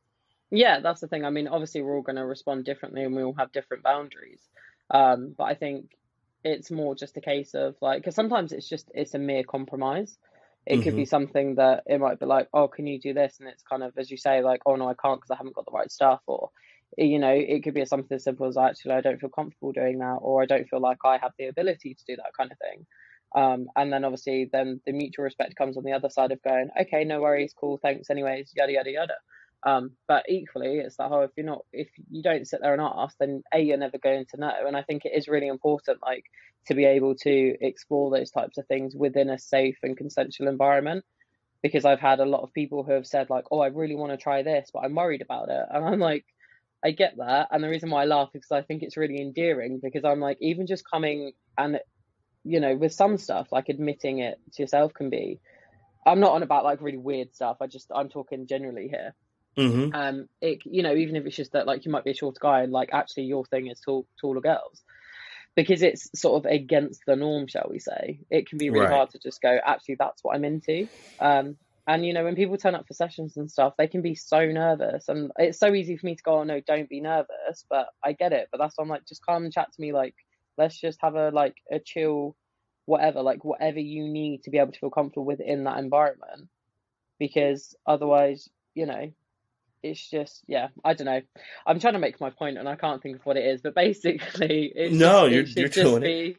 Yeah, that's the thing. I mean, obviously we're all going to respond differently and we all have different boundaries. Um, but I think it's more just a case of like, because sometimes it's just, it's a mere compromise. It could Mm-hmm. be something that it might be like, oh, can you do this? And it's kind of, as you say, like, oh, no, I can't because I haven't got the right stuff. Or, you know, it could be something as simple as actually, I don't feel comfortable doing that, or I don't feel like I have the ability to do that kind of thing. Um, and then obviously then the mutual respect comes on the other side of going, okay, no worries, cool, thanks anyways, yada, yada, yada. Um, but equally, it's like, oh, if you're not, if you don't sit there and ask, then A, you're never going to know. And I think it is really important, like, to be able to explore those types of things within a safe and consensual environment. Because I've had a lot of people who have said, like, oh, I really want to try this, but I'm worried about it. And I'm like, I get that. And the reason why I laugh is because I think it's really endearing, because I'm like, even just coming and, you know, with some stuff, like admitting it to yourself can be, I'm not on about like really weird stuff. I just, I'm talking generally here. Mm-hmm. Um, it, you know, even if it's just that, like, you might be a short guy and like actually your thing is tall, taller girls, because it's sort of against the norm, shall we say. It can be really Right. hard to just go, actually, that's what I'm into. Um, and, you know, when people turn up for sessions and stuff, they can be so nervous. And it's so easy for me to go, oh, no, don't be nervous. But I get it. But that's why I'm like, just come and chat to me. Like, let's just have a, like, a chill, whatever, like, whatever you need to be able to feel comfortable within that environment. Because otherwise, you know, it's just, yeah, I don't know. I'm trying to make my point and I can't think of what it is, but basically, it's No, just, you're it should you're just doing be,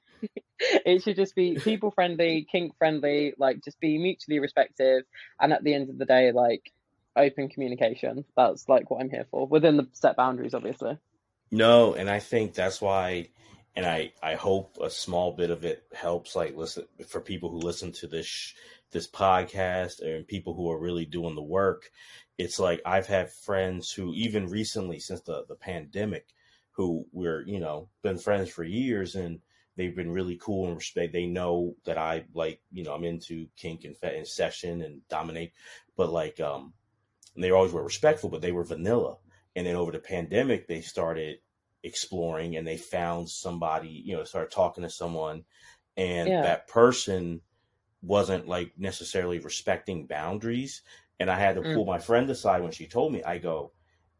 it should just be people friendly, kink friendly, like just be mutually respectful, and at the end of the day, like open communication. That's like what I'm here for, within the set boundaries, obviously. No, and I think that's why, and I, I hope a small bit of it helps, like, listen, for people who listen to this sh- this podcast and people who are really doing the work. It's like I've had friends who, even recently since the, the pandemic, who we're, you know, been friends for years, and they've been really cool and respect. They know that I, like, you know, I'm into kink and, fe- and session and dominate, but like, um, and they always were respectful, but they were vanilla. And then over the pandemic, they started exploring and they found somebody, you know, started talking to someone, and Yeah. that person wasn't like necessarily respecting boundaries. And I had to pull Mm. my friend aside when she told me, I go,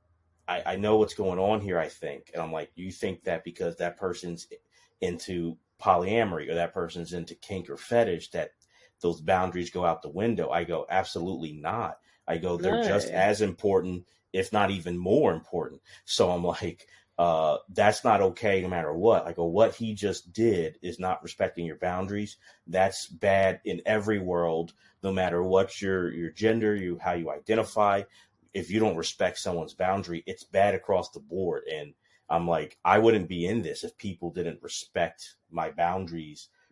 I, I know what's going on here, I think. And I'm like, you think that because that person's into polyamory or that person's into kink or fetish, that those boundaries go out the window? I go, absolutely not. I go, they're just No. as important, if not even more important. So I'm like, uh, that's not okay no matter what. I go, what he just did is not respecting your boundaries. That's bad in every world, no matter what your, your gender, you, how you identify. If you don't respect someone's boundary, it's bad across the board. And I'm like, I wouldn't be in this if people didn't respect my boundaries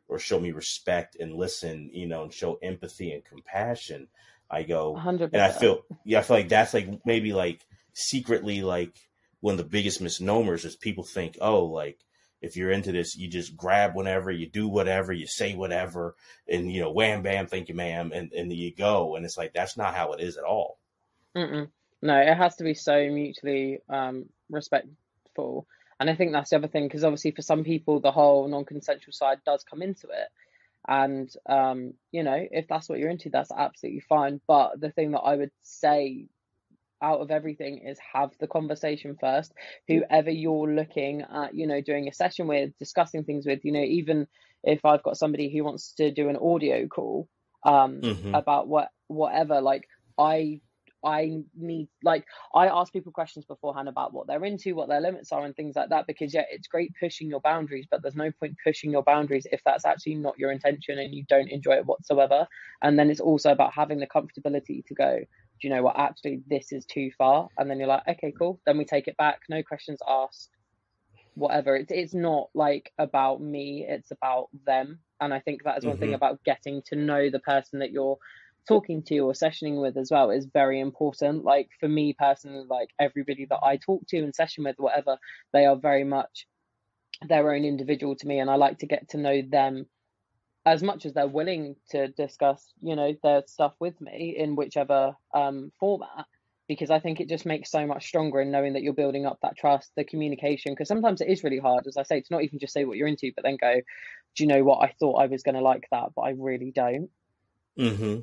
or show me respect and listen, you know, and show empathy and compassion, I go, one hundred and I percent. feel, yeah, I feel like that's like maybe like secretly like one of the biggest misnomers is people think, oh, like if you're into this, you just grab whenever, you do whatever, you say whatever, and, you know, wham, bam, thank you, ma'am, and, and you go. And it's like, that's not how it is at all. Mm-mm. No, it has to be so mutually um, respectful. And I think that's the other thing, because obviously for some people, the whole non-consensual side does come into it. And, um, you know, if that's what you're into, that's absolutely fine. But the thing that I would say out of everything is have the conversation first. Whoever you're looking at, you know, doing a session with, discussing things with, you know, even if I've got somebody who wants to do an audio call um, Mm-hmm. about what whatever, like I I need, like, I ask people questions beforehand about what they're into, what their limits are, and things like that, because yeah, it's great pushing your boundaries, but there's no point pushing your boundaries if that's actually not your intention and you don't enjoy it whatsoever. And then it's also about having the comfortability to go, do you know what, actually this is too far, and then you're like, okay, cool, then we take it back, no questions asked, whatever. It's it's not like about me, it's about them. And I think that is one Mm-hmm. thing about getting to know the person that you're talking to or sessioning with as well is very important. Like for me personally, like everybody that I talk to and session with, whatever, they are very much their own individual to me, and I like to get to know them as much as they're willing to discuss, you know, their stuff with me in whichever um format, because I think it just makes so much stronger in knowing that you're building up that trust, the communication, because sometimes it is really hard, as I say, to not even just say what you're into, but then go, do you know what, I thought I was going to like that, but I really don't. Mm-hmm.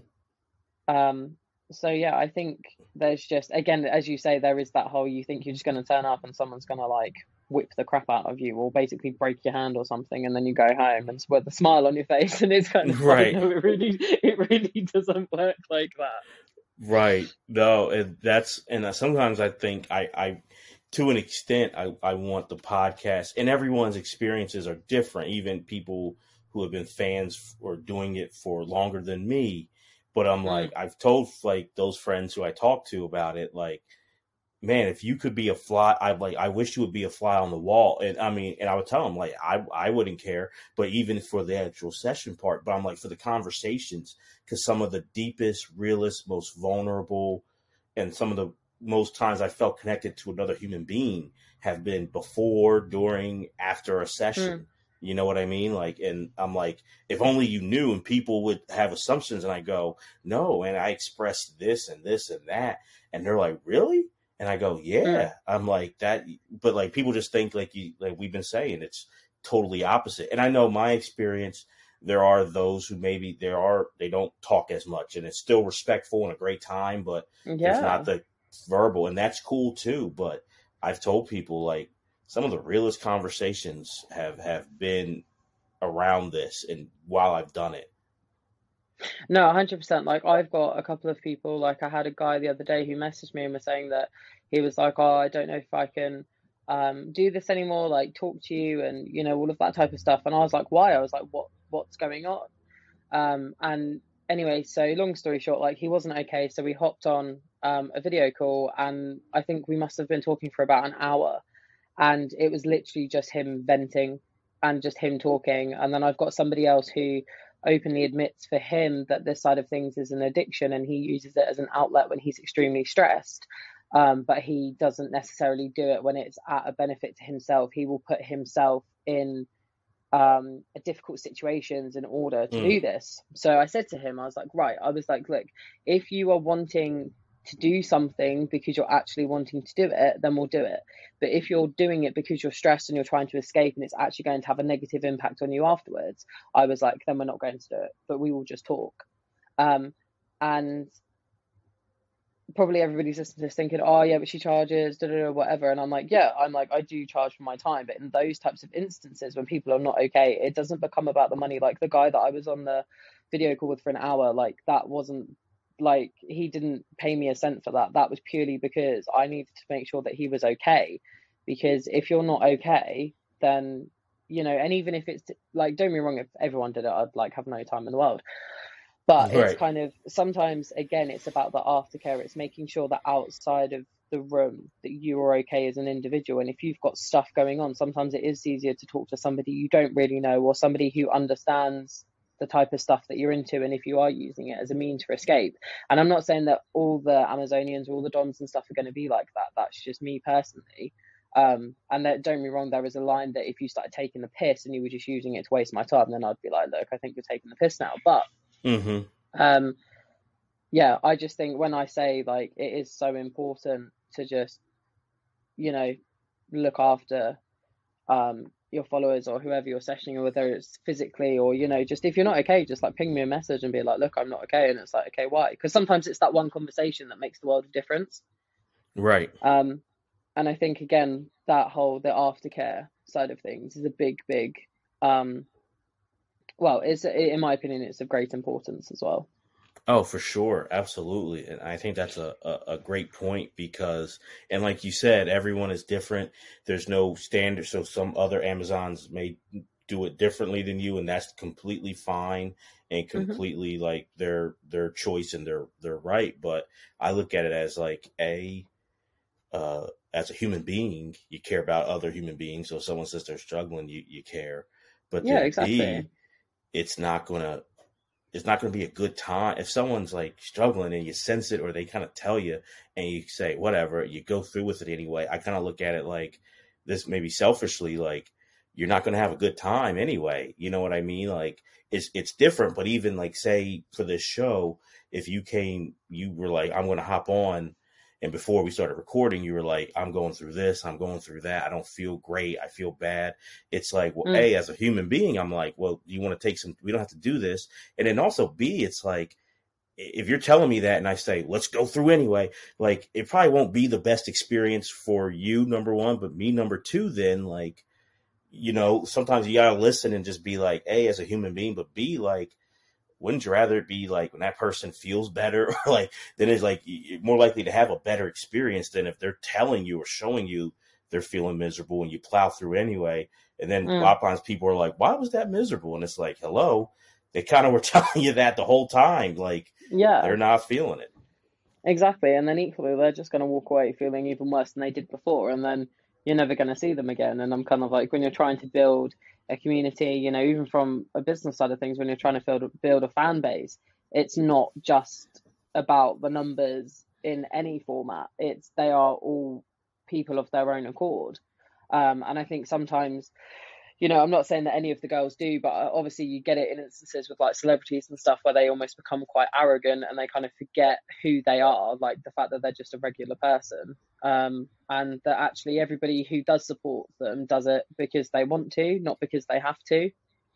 Um, so yeah, I think there's just, again, as you say, there is that whole, you think you're just going to turn up and someone's going to like whip the crap out of you or basically break your hand or something, and then you go home and with a smile on your face, and it's kind of like, Right. no, it really, it really doesn't work like that. Right. No, and that's, and sometimes I think I, I, to an extent, I, I want the podcast, and everyone's experiences are different, even people who have been fans or doing it for longer than me. But I'm like, Mm. I've told like those friends who I talk to about it, like, man, if you could be a fly, I like, I wish you would be a fly on the wall. And I mean, and I would tell them like, I, I wouldn't care, but even for the actual session part, but I'm like, for the conversations, because some of the deepest, realest, most vulnerable, and some of the most times I felt connected to another human being have been before, during, after a session. Mm. You know what I mean? Like, and I'm like, if only you knew, and people would have assumptions, and I go, no, and I expressed this and this and that. And they're like, really? And I go, yeah. Mm. I'm like that, but like people just think like you, like we've been saying, it's totally opposite. And I know my experience, there are those who maybe there are, they don't talk as much, and it's still respectful and a great time, but there's Yeah. not the verbal, and that's cool too. But I've told people like some of the realest conversations have, have been around this, and while I've done it. No, one hundred percent. Like I've got a couple of people, like I had a guy the other day who messaged me and was saying that he was like, oh, I don't know if I can um do this anymore, like talk to you and, you know, all of that type of stuff. And I was like, why? I was like, what what's going on? Um and anyway, so long story short, like he wasn't okay, so we hopped on um a video call, and I think we must have been talking for about an hour, and it was literally just him venting and just him talking. And then I've got somebody else who openly admits for him that this side of things is an addiction, and he uses it as an outlet when he's extremely stressed. Um, but he doesn't necessarily do it when it's at a benefit to himself. He will put himself in um, difficult situations in order to Mm. do this. So I said to him, I was like, right, I was like, look, if you are wanting to do something because you're actually wanting to do it, then we'll do it. But if you're doing it because you're stressed and you're trying to escape and it's actually going to have a negative impact on you afterwards, I was like, then we're not going to do it, but we will just talk. Um, and probably everybody's listening to this thinking, oh yeah, but she charges, da, da, da, whatever. And I'm like, yeah, I'm like, I do charge for my time. But in those types of instances when people are not okay, it doesn't become about the money. Like the guy that I was on the video call with for an hour, like that wasn't, like he didn't pay me a cent for that. That was purely because I needed to make sure that he was okay. Because if you're not okay, then, you know, and even if it's like, don't get me wrong, if everyone did it, I'd like have no time in the world. But it's Right. kind of sometimes, again, it's about the aftercare. It's making sure that outside of the room that you are okay as an individual. And if you've got stuff going on, sometimes it is easier to talk to somebody you don't really know, or somebody who understands the type of stuff that you're into, and if you are using it as a means for escape. And I'm not saying that all the Amazonians or all the Dons and stuff are going to be like that. That's just me personally. Um, and that, don't get me wrong, there is a line that if you started taking the piss and you were just using it to waste my time, then I'd be like, look, I think you're taking the piss now. But Mm-hmm. um, yeah, I just think when I say like it is so important to just, you know, look after um your followers or whoever you're sessioning, whether it's physically or, you know, just if you're not okay, just like ping me a message and be like, look, I'm not okay. And it's like, okay, why? Because sometimes it's that one conversation that makes the world of difference. Right. Um, and I think again that whole the aftercare side of things is a big, big um, well, it's in my opinion, it's of great importance as well. Oh, for sure. Absolutely. And I think that's a, a, a great point because, and like you said, everyone is different. There's no standard. So some other Amazons may do it differently than you, and that's completely fine and completely mm-hmm. like their, their choice and their, their right. But I look at it as like a, uh, as a human being, you care about other human beings. So if someone says they're struggling, you, you care, but yeah, then exactly. B, it's not going to, it's not going to be a good time. If someone's like struggling and you sense it or they kind of tell you and you say, whatever, you go through with it anyway. I kind of look at it like this, maybe selfishly, like you're not going to have a good time anyway. You know what I mean? Like it's, it's different, but even like say for this show, if you came, you were like, I'm going to hop on. And before we started recording, you were like, I'm going through this, I'm going through that. I don't feel great. I feel bad. It's like, well, mm. A, as a human being, I'm like, well, you want to take some, we don't have to do this. And then also B, it's like, if you're telling me that and I say, let's go through anyway, like it probably won't be the best experience for you, number one, but me, number two, then like, you know, sometimes you got to listen and just be like, A, as a human being, but B, like, wouldn't you rather it be like when that person feels better or like then it's like you're more likely to have a better experience than if they're telling you or showing you they're feeling miserable and you plow through anyway. And then mm. a lot of times people are like, why was that miserable? And it's like, hello, they kind of were telling you that the whole time. Like, yeah, they're not feeling it. Exactly. And then equally, they're just going to walk away feeling even worse than they did before. And then you're never going to see them again. And I'm kind of like, when you're trying to build a community, you know, even from a business side of things, when you're trying to build, build a fan base, it's not just about the numbers in any format. It's, they are all people of their own accord. Um, and I think sometimes, you know, I'm not saying that any of the girls do, but obviously you get it in instances with like celebrities and stuff where they almost become quite arrogant and they kind of forget who they are, like the fact that they're just a regular person. Um, and that actually everybody who does support them does it because they want to, not because they have to.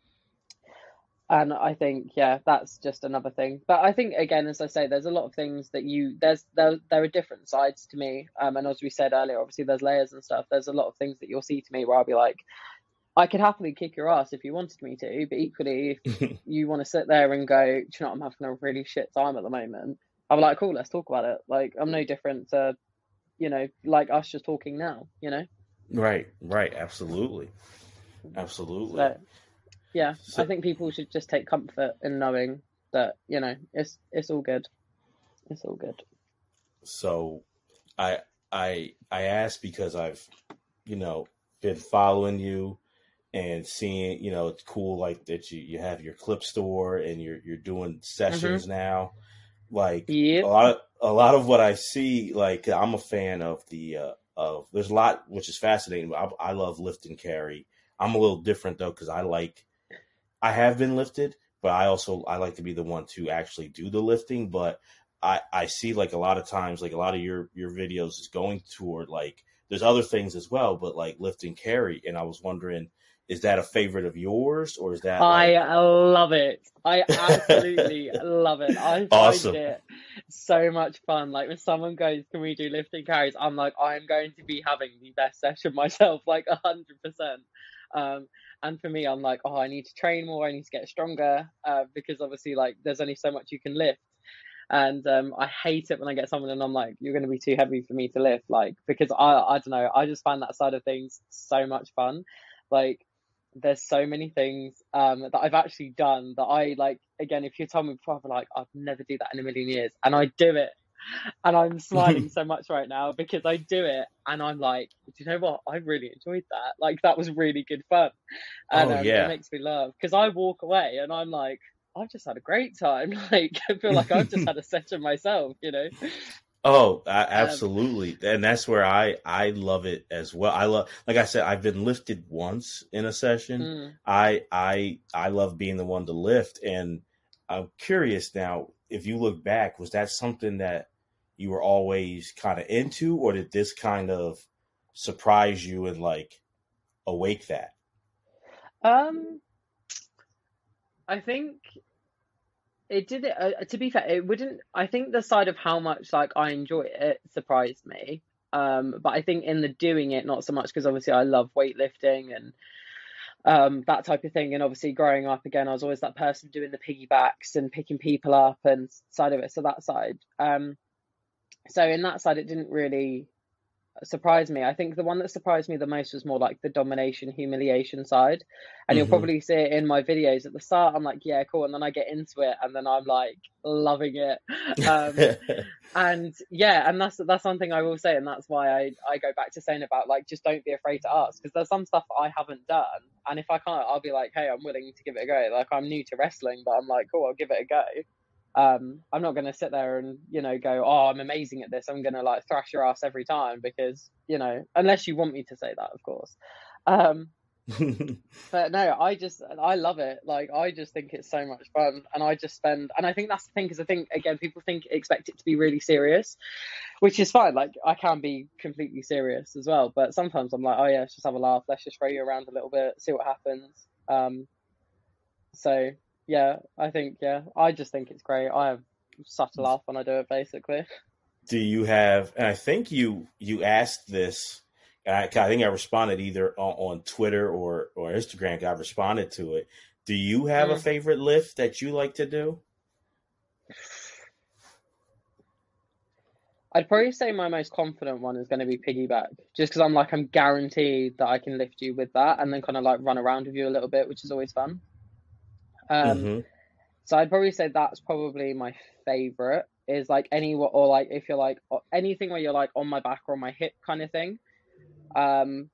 And I think, yeah, that's just another thing. But I think, again, as I say, there's a lot of things that you, there's, there, there are different sides to me. Um, and as we said earlier, obviously there's layers and stuff. There's a lot of things that you'll see to me where I'll be like, I could happily kick your ass if you wanted me to, but equally, if you want to sit there and go, do you know what, I'm having a really shit time at the moment, I'll be like, cool, let's talk about it. Like, I'm no different to, you know, like us just talking now, you know? Right, right, absolutely. Absolutely. So, yeah, so, I think people should just take comfort in knowing that, you know, it's it's all good. It's all good. So, I I I asked because I've, you know, been following you and seeing, you know, it's cool like that you, you have your clip store and you're you're doing sessions mm-hmm. now. Like yep. a lot of a lot of what I see, like I'm a fan of the uh, of there's a lot which is fascinating. I, I love lift and carry. I'm a little different though because I like I have been lifted, but I also I like to be the one to actually do the lifting. But I I see like a lot of times like a lot of your your videos is going toward like there's other things as well, but like lift and carry. And I was wondering, is that a favorite of yours or is that like... I love it. I absolutely love it. I find awesome. it so much fun. Like when someone goes, can we do lift and carries? I'm like, I'm going to be having the best session myself, like a hundred percent. Um, and for me, I'm like, oh, I need to train more. I need to get stronger uh, because obviously like there's only so much you can lift. And um, I hate it when I get someone and I'm like, you're going to be too heavy for me to lift. Like, because I, I don't know, I just find that side of things so much fun. Like, there's so many things um that I've actually done that I like. Again, if you told me before, I'd be like, I'd never do that in a million years, and I do it, and I'm smiling so much right now because I do it, and I'm like, do you know what? I really enjoyed that. Like that was really good fun, and Oh um, it yeah. makes me laugh because I walk away and I'm like, I've just had a great time. Like I feel like I've just had a session myself, you know. Oh, a- Um, absolutely. And that's where I I love it as well. I love, like I said, I've been lifted once in a session. mm. I I I love being the one to lift, and I'm curious now, if you look back, was that something that you were always kind of into, or did this kind of surprise you and like awake that? um, I think it did it. Uh, to be fair, it wouldn't. I think the side of how much like I enjoy it surprised me. Um, but I think in the doing it, not so much because obviously I love weightlifting and um that type of thing. And obviously growing up again, I was always that person doing the piggybacks and picking people up and side of it. So that side. Um, so in that side, it didn't really surprised me. I think the one that surprised me the most was more like the domination, humiliation side. And you'll Hmm. probably see it in my videos at the start. I'm like, yeah, cool. And then I get into it and then I'm like loving it. Um, and yeah, and that's that's something I will say, and that's why I, I go back to saying about like just don't be afraid to ask, because there's some stuff I haven't done, and if I can't, I'll be like, hey, I'm willing to give it a go. Like I'm new to wrestling, but I'm like, cool, I'll give it a go. Um, I'm not going to sit there and, you know, go, oh, I'm amazing at this. I'm going to like thrash your ass every time because, you know, unless you want me to say that, of course. Um, but no, I just, I love it. Like, I just think it's so much fun. And I just spend, and I think that's the thing, because I think, again, people think, expect it to be really serious, which is fine. Like, I can be completely serious as well. But sometimes I'm like, oh, yeah, let's just have a laugh. Let's just throw you around a little bit, see what happens. Um, so yeah, I think, yeah, I just think it's great. I have such a laugh when I do it, basically. Do you have, and I think you you asked this, and I, I think I responded either on, on Twitter or or Instagram. I responded to it. Do you have a Mm. favorite lift that you like to do? I'd probably say my most confident one is going to be piggyback, just because I'm like, I'm guaranteed that I can lift you with that and then kind of like run around with you a little bit, which is always fun. Um, Hmm. so I'd probably say that's probably my favorite, is like any, or like if you're like or anything where you're like on my back or on my hip kind of thing. Um,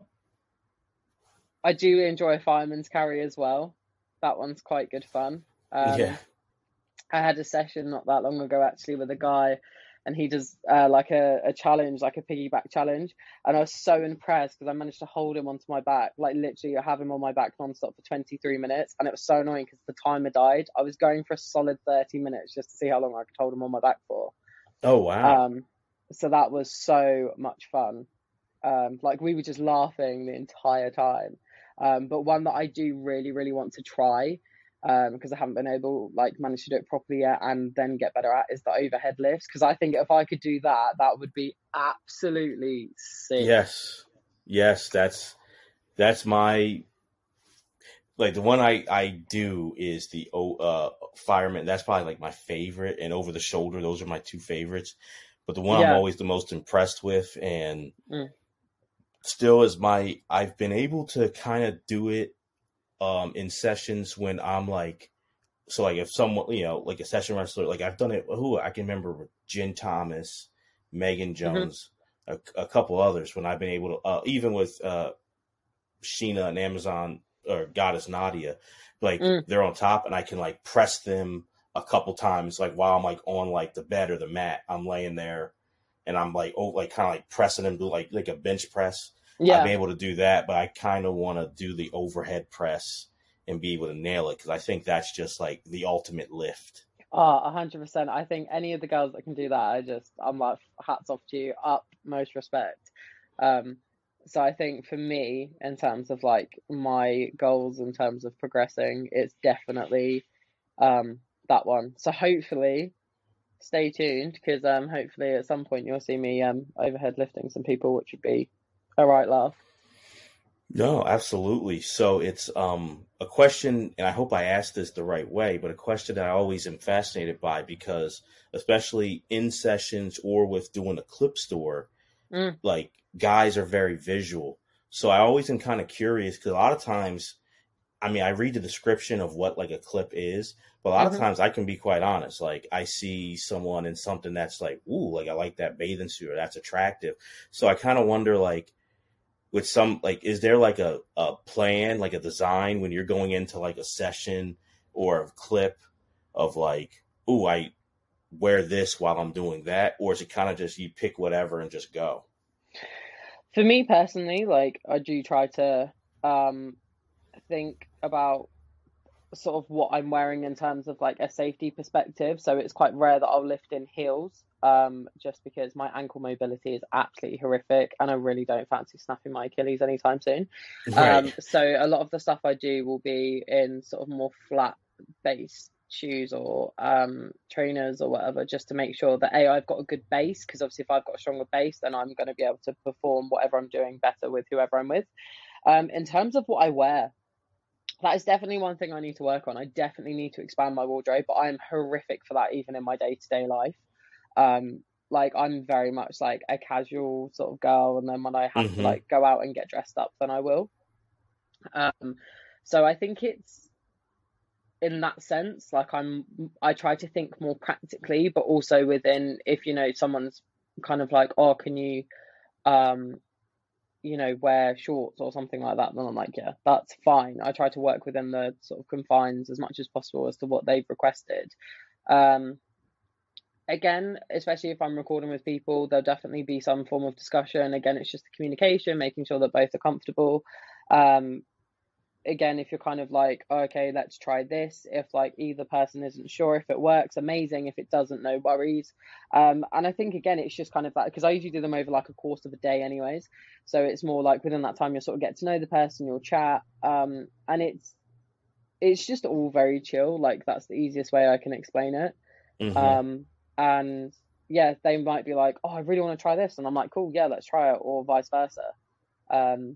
I do enjoy a fireman's carry as well. That one's quite good fun. Yeah. Um, I had a session not that long ago actually with a guy, and he does uh, like a, a challenge, like a piggyback challenge. And I was so impressed because I managed to hold him onto my back, like literally have him on my back nonstop for twenty-three minutes. And it was so annoying because the timer died. I was going for a solid thirty minutes just to see how long I could hold him on my back for. Oh wow. Um, so that was so much fun. Um, like we were just laughing the entire time. Um, but one that I do really, really want to try, um, because I haven't been able, like, manage to do it properly yet and then get better at, is the overhead lifts. Because I think if I could do that, that would be absolutely sick. Yes. Yes. That's that's my, like, the one I I do is the oh, uh fireman. That's probably like my favorite, and over the shoulder. Those are my two favorites. But the one I'm Yeah. always the most impressed with, and Mm. still is my, I've been able to kind of do it um in sessions when I'm like, so like if someone, you know, like a session wrestler, like I've done it, who I can remember with Jen Thomas, Megan Mm-hmm. Jones, a, a couple others, when I've been able to, uh, even with uh Sheena and Amazon or Goddess Nadia, like Mm. they're on top and I can like press them a couple times, like while I'm like on like the bed or the mat, I'm laying there and I'm like, oh, like kind of like pressing them, do like like a bench press. I've Yeah. been able to do that, but I kind of want to do the overhead press and be able to nail it, because I think that's just like the ultimate lift. Oh, a hundred percent. I think any of the girls that can do that, I just, I'm like, hats off to you, up, most respect. Um, so I think for me, in terms of like my goals in terms of progressing, it's definitely um that one. So hopefully, stay tuned, because um hopefully at some point you'll see me um overhead lifting some people, which would be a right laugh. No, absolutely. So it's um a question, and I hope I asked this the right way, but a question that I always am fascinated by, because especially in sessions or with doing a clip store, Mm. like guys are very visual. So I always am kind of curious because a lot of times, I mean, I read the description of what like a clip is, but a lot of hmm times I can be quite honest. Like I see someone in something that's like, ooh, like I like that bathing suit or that's attractive. So I kind of wonder like with some, like, is there like a, a plan, like a design when you're going into like a session or a clip of like, ooh, I wear this while I'm doing that? Or is it kind of just you pick whatever and just go? For me personally, like I do try to um think about sort of what I'm wearing in terms of like a safety perspective. So it's quite rare that I'll lift in heels, um, just because my ankle mobility is absolutely horrific and I really don't fancy snapping my Achilles anytime soon. Right. Um, so a lot of the stuff I do will be in sort of more flat based shoes or um trainers or whatever, just to make sure that A, I've got a good base, because obviously if I've got a stronger base, then I'm going to be able to perform whatever I'm doing better with whoever I'm with. Um, in terms of what I wear, that is definitely one thing I need to work on. I definitely need to expand my wardrobe, but I'm horrific for that even in my day-to-day life. Um, like I'm very much like a casual sort of girl, and then when I have to Mm-hmm. like go out and get dressed up, then I will. Um, so I think it's in that sense, like I'm I try to think more practically, but also within, if you know someone's kind of like, oh, can you um you know, wear shorts or something like that, then I'm like, yeah, that's fine. I try to work within the sort of confines as much as possible as to what they've requested. Um, Again, especially if I'm recording with people, there'll definitely be some form of discussion. Again, it's just the communication, making sure that both are comfortable. Um, Again, if you're kind of like, oh, okay, let's try this. If like either person isn't sure if it works, amazing. If it doesn't, no worries. Um, and I think again, it's just kind of that, because I usually do them over like a course of a day, anyways. So it's more like within that time you'll sort of get to know the person, you'll chat, um, and it's it's just all very chill. Like that's the easiest way I can explain it. Mm-hmm. Um, and yeah, they might be like, oh, I really want to try this, and I'm like, cool, yeah, let's try it, or vice versa. Um,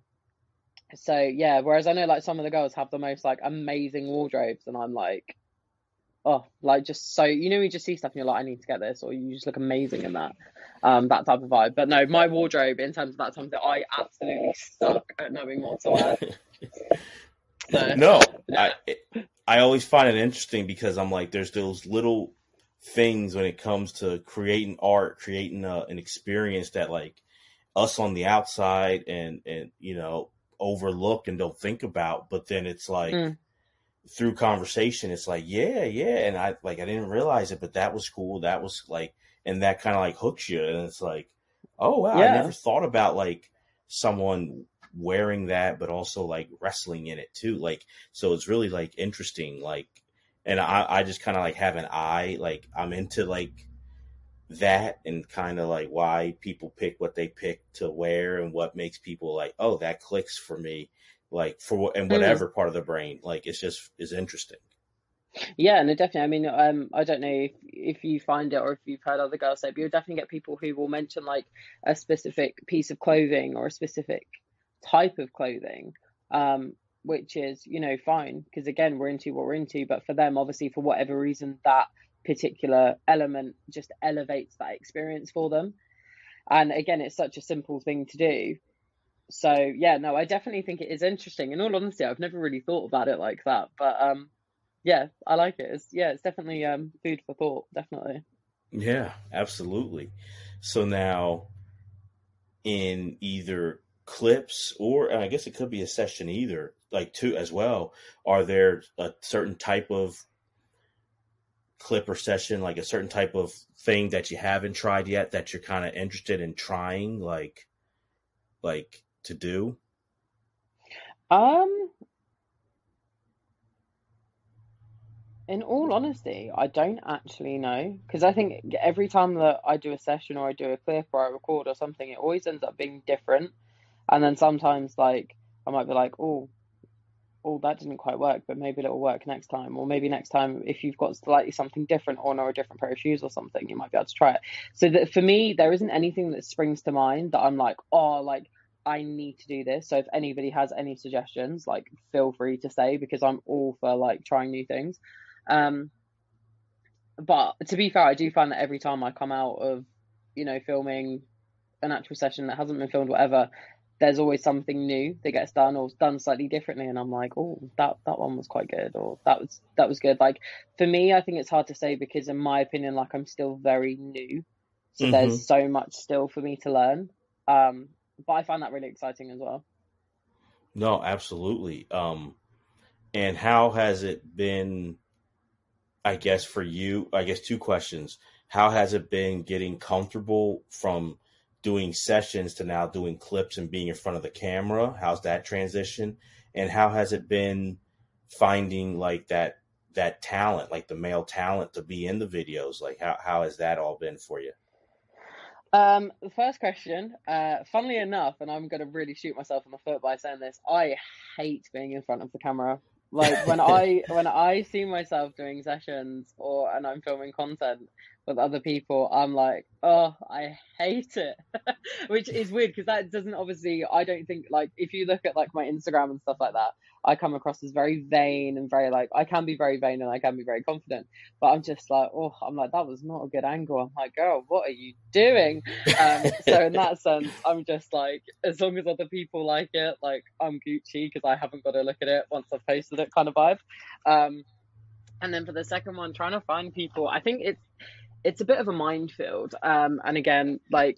so yeah, whereas I know like some of the girls have the most like amazing wardrobes, and I'm like, oh, like just so you know, you just see stuff and you're like, I need to get this, or you just look amazing in that, um, that type of vibe. But no, my wardrobe in terms of that time that I absolutely suck at knowing what to wear. So No, yeah. I I always find it interesting because I'm like, there's those little things when it comes to creating art, creating a, an experience that like us on the outside and and you know overlook and don't think about, but then it's like Mm, through conversation, it's like, yeah, yeah, and I like I didn't realize it, but that was cool. That was like, and that kind of like hooks you, and it's like, oh wow, I yeah. never thought about like someone wearing that, but also like wrestling in it too. Like, so it's really like interesting. Like, and I I just kind of like have an eye, like I'm into like that and kind of like why people pick what they pick to wear and what makes people like, oh, that clicks for me, like for and Mm. whatever part of the brain, like it's just is interesting. Yeah, no, definitely. I mean, um, I don't know if if you find it or if you've heard other girls say, but you'll definitely get people who will mention like a specific piece of clothing or a specific type of clothing, um, which is, you know, fine, because again, we're into what we're into. But for them, obviously, for whatever reason, that particular element just elevates that experience for them. And again, it's such a simple thing to do. So yeah, no, I definitely think it is interesting. In all honesty, I've never really thought about it like that, but um. Yeah, I like it. It's yeah, it's definitely um food for thought, definitely. Yeah, absolutely. So now in either clips or and I guess it could be a session either, like two as well, are there a certain type of clip or session, like a certain type of thing that you haven't tried yet that you're kind of interested in trying, like like to do? Um, in all honesty, I don't actually know, because I think every time that I do a session or I do a clip or I record or something, it always ends up being different. And then sometimes like I might be like, oh, oh, that didn't quite work, but maybe it'll work next time. Or maybe next time, if you've got slightly something different on or a different pair of shoes or something, you might be able to try it. So that for me, there isn't anything that springs to mind that I'm like, oh, like I need to do this. So if anybody has any suggestions, like feel free to say, because I'm all for like trying new things. Um, but to be fair, I do find that every time I come out of, you know, filming an actual session that hasn't been filmed, whatever, there's always something new that gets done or done slightly differently, and I'm like, oh, that that one was quite good, or that was that was good. Like for me, I think it's hard to say because in my opinion, like I'm still very new, so Mm-hmm. there's so much still for me to learn. Um, but I find that really exciting as well. No, absolutely. Um, and how has it been, I guess, for you? I guess two questions. How has it been getting comfortable from doing sessions to now doing clips and being in front of the camera? How's that transition? And how has it been finding like that that talent, like the male talent to be in the videos? Like how, how has that all been for you? Um, the first question, uh, funnily enough, and I'm going to really shoot myself in the foot by saying this, I hate being in front of the camera. Like when I when I see myself doing sessions or and I'm filming content with other people, I'm like, oh, I hate it, which is weird because that doesn't obviously. I don't think like if you look at like my Instagram and stuff like that, I come across as very vain and very like I can be very vain and I can be very confident, but I'm just like, oh, I'm like that was not a good angle. I'm like, girl, what are you doing? Um, so in that sense, I'm just like, as long as other people like it, like I'm Gucci because I haven't got to look at it once I've posted it, kind of vibe. Um, and then for the second one, trying to find people, I think it's it's a bit of a minefield. Um, and again, like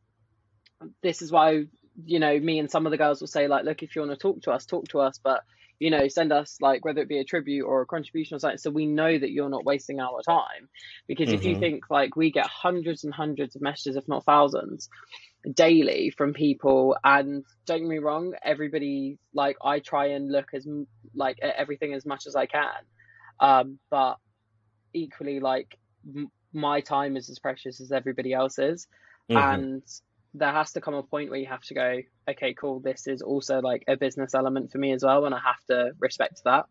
this is why, you know, me and some of the girls will say like, look, if you want to talk to us, talk to us, but you know, send us like whether it be a tribute or a contribution or something, so we know that you're not wasting our time. Because mm-hmm. if you think like we get hundreds and hundreds of messages, if not thousands, daily from people, and don't get me wrong, everybody like I try and look as like at everything as much as I can, um, but equally like m- my time is as precious as everybody else's, mm-hmm. and there has to come a point where you have to go, okay, cool, this is also like a business element for me as well, and I have to respect that.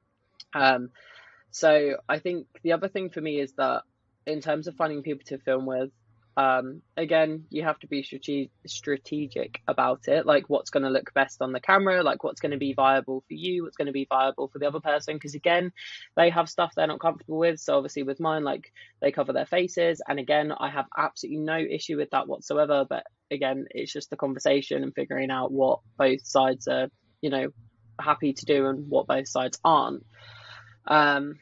Um, so I think the other thing for me is that in terms of finding people to film with, um, again, you have to be strate- strategic about it, like what's going to look best on the camera, like what's going to be viable for you, what's going to be viable for the other person, because again, they have stuff they're not comfortable with. So obviously with mine, like they cover their faces, and again, I have absolutely no issue with that whatsoever, but again, it's just the conversation and figuring out what both sides are, you know, happy to do and what both sides aren't. Um,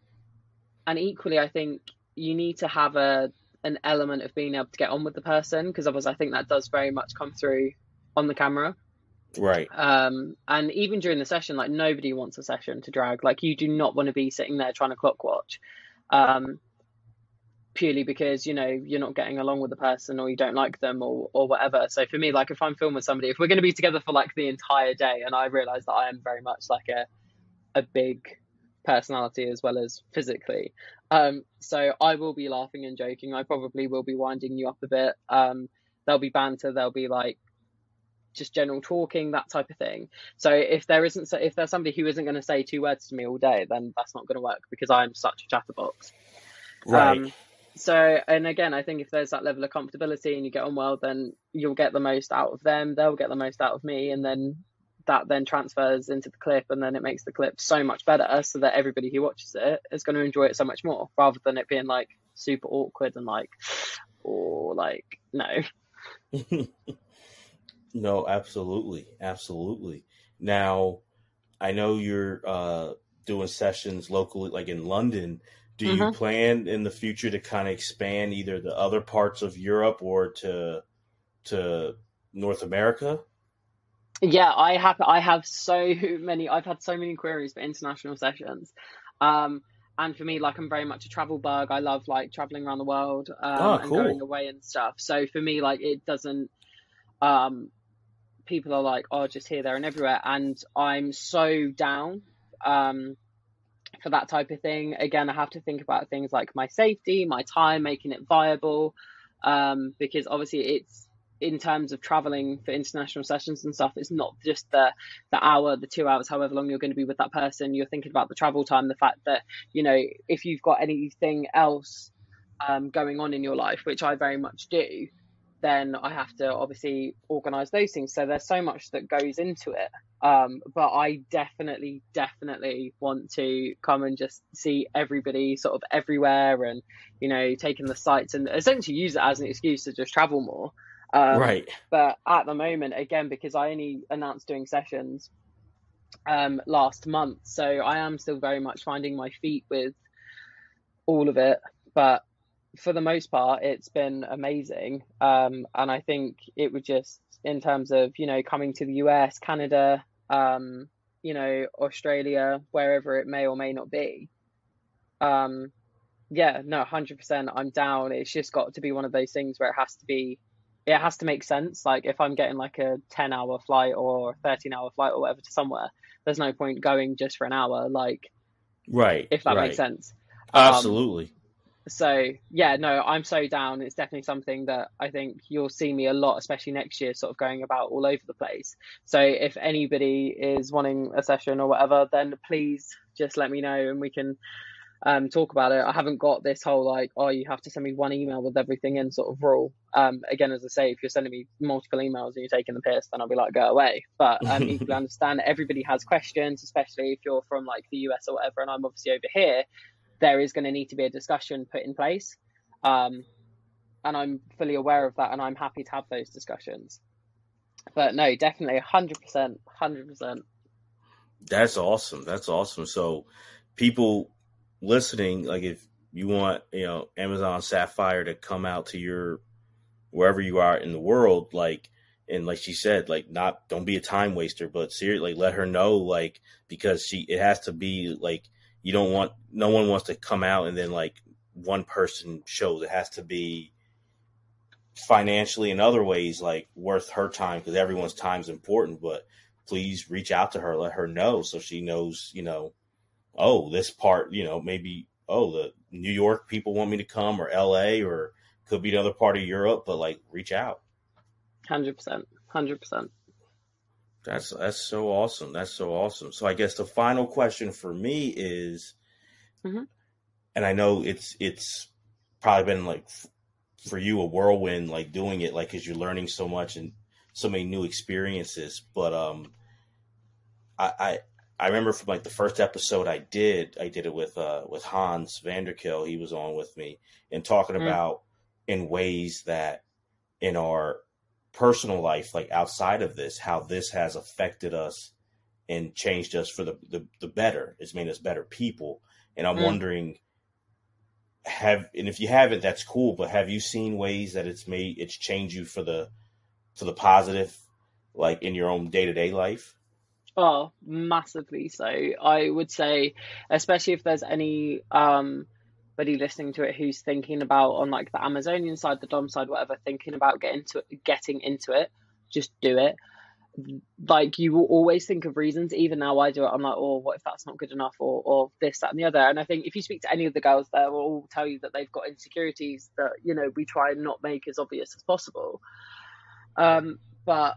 and equally, I think you need to have a an element of being able to get on with the person, because otherwise I think that does very much come through on the camera. Right. Um, and even during the session, like nobody wants a session to drag. Like you do not want to be sitting there trying to clock watch, um, purely because, you know, you're not getting along with the person or you don't like them or, or whatever. So for me, like if I'm filming with somebody, if we're going to be together for like the entire day, and I realize that I am very much like a, a big personality as well as physically, um so I will be laughing and joking. I probably will be winding you up a bit. Um there'll be banter, there'll be like just general talking, that type of thing. So if there isn't if there's somebody who isn't going to say two words to me all day, then that's not going to work because I'm such a chatterbox. Right. Um so and again, I think if there's that level of comfortability and you get on well, then you'll get the most out of them, they'll get the most out of me, and then that then transfers into the clip, and then it makes the clip so much better, so that everybody who watches it is going to enjoy it so much more, rather than it being like super awkward and like, or like, no. No, absolutely. Absolutely. Now, I know you're uh, doing sessions locally, like in London. Do you mm-hmm. plan in the future to kind of expand either the other parts of Europe or to to North America? Yeah, I have I have so many I've had so many queries for international sessions. Um and for me, like I'm very much a travel bug. I love like traveling around the world, um oh, and cool. going away and stuff. So for me, like it doesn't um people are like, oh, just here, there and everywhere, and I'm so down um for that type of thing. Again, I have to think about things like my safety, my time, making it viable, um because obviously it's in terms of traveling for international sessions and stuff, it's not just the the hour, the two hours, however long you're going to be with that person. You're thinking about the travel time, the fact that, you know, if you've got anything else um, going on in your life, which I very much do, then I have to obviously organise those things. So there's so much that goes into it. Um, but I definitely, definitely want to come and just see everybody sort of everywhere, and, you know, taking the sights and essentially use it as an excuse to just travel more. Um, Right. But at the moment, again, because I only announced doing sessions um, last month, so I am still very much finding my feet with all of it. But for the most part, it's been amazing. Um, and I think it would just, in terms of, you know, coming to the U S, Canada, um, you know, Australia, wherever it may or may not be. Um, yeah, no, one hundred percent I'm down. It's just got to be one of those things where it has to be, it has to make sense. Like if I'm getting like a ten hour flight or thirteen hour flight or whatever to somewhere, there's no point going just for an hour. Like, Right. if that right. makes sense. Um, Absolutely. So yeah, no, I'm so down. It's definitely something that I think you'll see me a lot, especially next year, sort of going about all over the place. So if anybody is wanting a session or whatever, then please just let me know and we can um, talk about it. I haven't got this whole like, oh, you have to send me one email with everything in sort of rule. Um, again, as I say, if you're sending me multiple emails and you're taking the piss, then I'll be like, go away. But um, equally understand everybody has questions, especially if you're from like the U S or whatever, and I'm obviously over here. There is going to need to be a discussion put in place. Um, and I'm fully aware of that, and I'm happy to have those discussions. But no, definitely one hundred percent, one hundred percent. That's awesome. That's awesome. So people listening, like if you want, you know, Amazon Sapphire to come out to your, wherever you are in the world, like, and like she said, like not, don't be a time waster, but seriously, like, let her know, like, because she, it has to be like, you don't want, no one wants to come out and then like one person shows. It has to be financially and other ways like worth her time, because everyone's time is important. But please reach out to her, let her know so she knows, you know, oh, this part, you know, maybe, oh, the New York people want me to come, or L A, or could be another part of Europe, but like reach out. one hundred percent, one hundred percent. That's that's so awesome. That's so awesome. So I guess the final question for me is, mm-hmm. and I know it's it's probably been like f- for you a whirlwind, like doing it, like because you're learning so much and so many new experiences. But um, I, I I remember from like the first episode I did, I did it with uh with Hans Vanderkill. He was on with me and talking Mm. about in ways that in our personal life, like outside of this, how this has affected us and changed us for the, the, the better. It's made us better people. And I'm Mm. wondering, have, and if you haven't, that's cool, but have you seen ways that it's made, it's changed you for the, for the positive, like in your own day-to-day life? Oh, massively so. I would say, especially if there's any um buddy listening to it who's thinking about on like the Amazonian side, the Dom side, whatever, thinking about getting to it, getting into it, just do it. Like you will always think of reasons. Even now I do it. I'm like, oh, what if that's not good enough, or or this, that, and the other. And I think if you speak to any of the girls there, will all tell you that they've got insecurities that, you know, we try and not make as obvious as possible. Um, but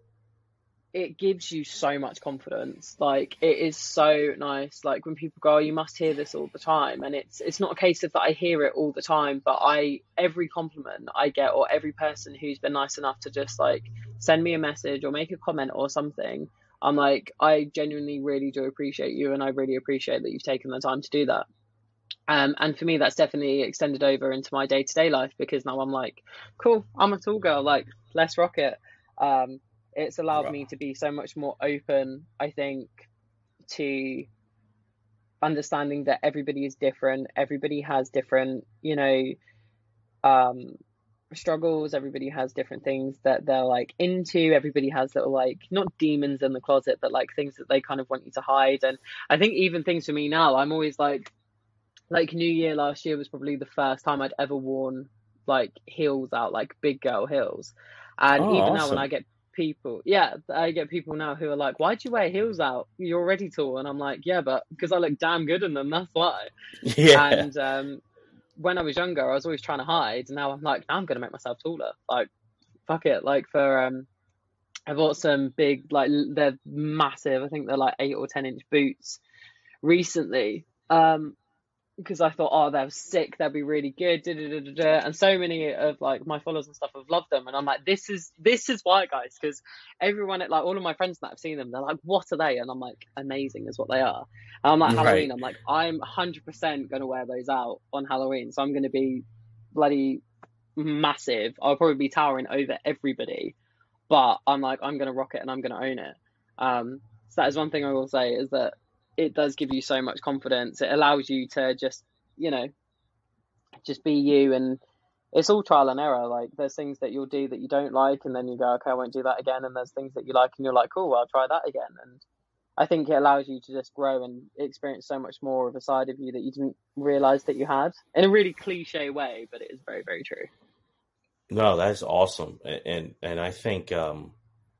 it gives you so much confidence. Like it is so nice. Like when people go, oh, you must hear this all the time. And it's it's not a case of that I hear it all the time, but I every compliment I get, or every person who's been nice enough to just like send me a message or make a comment or something, I'm like, I genuinely really do appreciate you, and I really appreciate that you've taken the time to do that. Um, and for me, that's definitely extended over into my day-to-day life, because now I'm like, cool, I'm a tall girl, like let's rock it. Um, It's allowed Right. me to be so much more open, I think, to understanding that everybody is different. Everybody has different, you know, um, struggles. Everybody has different things that they're like into. Everybody has little like, not demons in the closet, but like things that they kind of want you to hide. And I think even things for me now, I'm always like, like New Year last year was probably the first time I'd ever worn like heels out, like big girl heels. And Oh, even now when I awesome. get people, yeah, I get people now who are like, why'd you wear heels out? You're already tall. And I'm like, yeah, but because I look damn good in them, that's why. Yeah. And um, when I was younger, I was always trying to hide. And now I'm like, now I'm going to make myself taller. Like, fuck it. Like for, um, I bought some big, like they're massive. I think they're like eight or ten inch boots recently. Um, because I thought, oh, they're sick, they'll be really good, da, da, da, da, da. And so many of like my followers and stuff have loved them, and I'm like, this is this is why, guys, because everyone, like all of my friends that have seen them, they're like, what are they? And I'm like, amazing is what they are. And I'm like, Right. Halloween, I'm like, I'm one hundred percent going to wear those out on Halloween, so I'm going to be bloody massive. I'll probably be towering over everybody, but I'm like, I'm going to rock it and I'm going to own it. Um, so that is one thing I will say, is that it does give you so much confidence. It allows you to just, you know, just be you, and it's all trial and error. Like, there's things that you'll do that you don't like, and then you go, okay, I won't do that again. And there's things that you like, and you're like, cool, I'll try that again. And I think it allows you to just grow and experience so much more of a side of you that you didn't realize that you had, in a really cliche way, but it is very, very true. No, that's awesome. And, and, and I think, um,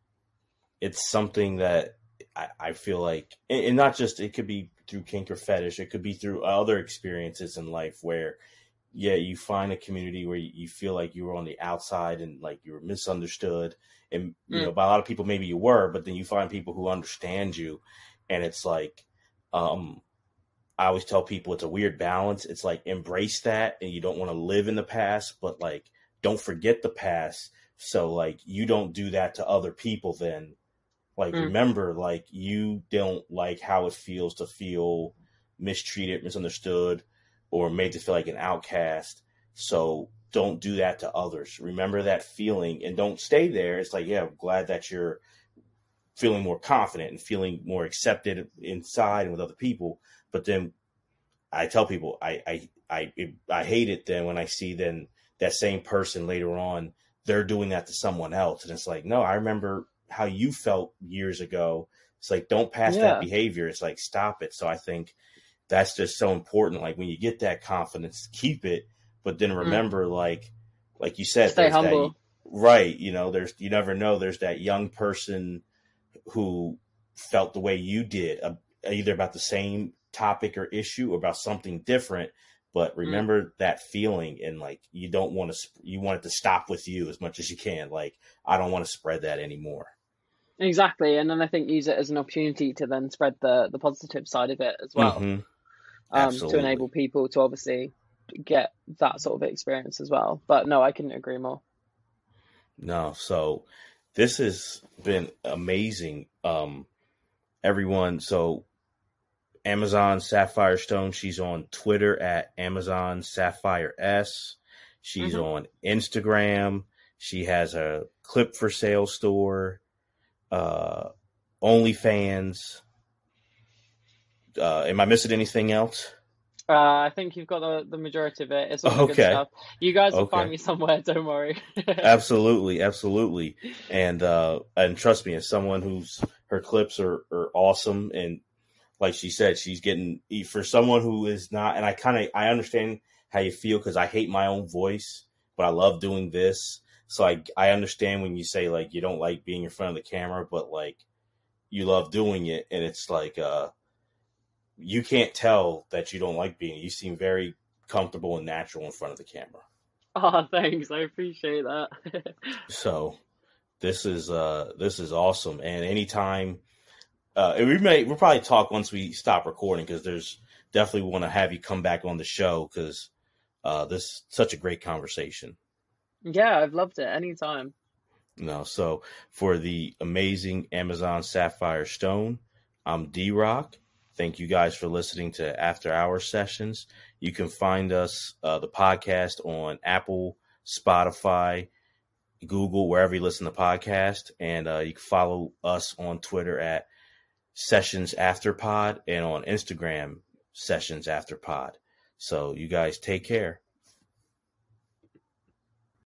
it's something that I, I feel like, and, and not just, it could be through kink or fetish, it could be through other experiences in life where, yeah, you find a community where you, you feel like you were on the outside and like you were misunderstood. And, you mm. know, by a lot of people, maybe you were, but then you find people who understand you. And it's like, um, I always tell people it's a weird balance. It's like, embrace that, and you don't want to live in the past, but like, don't forget the past. So like, you don't do that to other people then. Like, mm. remember, like, you don't like how it feels to feel mistreated, misunderstood, or made to feel like an outcast. So don't do that to others. Remember that feeling and don't stay there. It's like, yeah, I'm glad that you're feeling more confident and feeling more accepted inside and with other people. But then I tell people, I, I, I, it, I hate it then when I see then that same person later on, they're doing that to someone else. And it's like, no, I remember how you felt years ago. It's like, don't pass yeah. that behavior. It's like, stop it. So I think that's just so important. Like, when you get that confidence, keep it, but then remember, mm. like, like you said, stay humble. That, right. You know, there's, you never know. There's that young person who felt the way you did, uh, either about the same topic or issue or about something different, but remember mm. that feeling. And like, you don't want to, you want it to stop with you as much as you can. Like, I don't want to spread that anymore. Exactly. And then I think use it as an opportunity to then spread the, the positive side of it as well. Mm-hmm. Um, to enable people to obviously get that sort of experience as well. But no, I couldn't agree more. No, so this has been amazing. Um, everyone, so Amazon Sapphire Stone, she's on Twitter at Amazon Sapphire S. She's mm-hmm. on Instagram. She has a clip for sale store, uh, OnlyFans. Uh, am I missing anything else? Uh, I think you've got the, the majority of it. It's all okay. Good stuff. You guys will okay. find me somewhere. Don't worry. Absolutely, absolutely. And uh, and trust me, as someone who's her clips are, are awesome, and like she said, she's getting for someone who is not. And I kind of I understand how you feel, because I hate my own voice, but I love doing this. So I I understand when you say like you don't like being in front of the camera, but like you love doing it, and it's like uh. You can't tell that you don't like being. You seem very comfortable and natural in front of the camera. Oh, thanks. I appreciate that. So, this is uh, this is awesome. And anytime, uh, and we may we'll probably talk once we stop recording, because there's definitely want to have you come back on the show, because uh, this is such a great conversation. Yeah, I've loved it. Anytime. No, so for the amazing Amazon Sapphire Stone, I'm D-Rock. Thank you guys for listening to After Hours Sessions. You can find us, uh, the podcast, on Apple, Spotify, Google, wherever you listen to podcasts. And uh, you can follow us on Twitter at Sessions After Pod, and on Instagram, Sessions After Pod. So you guys take care.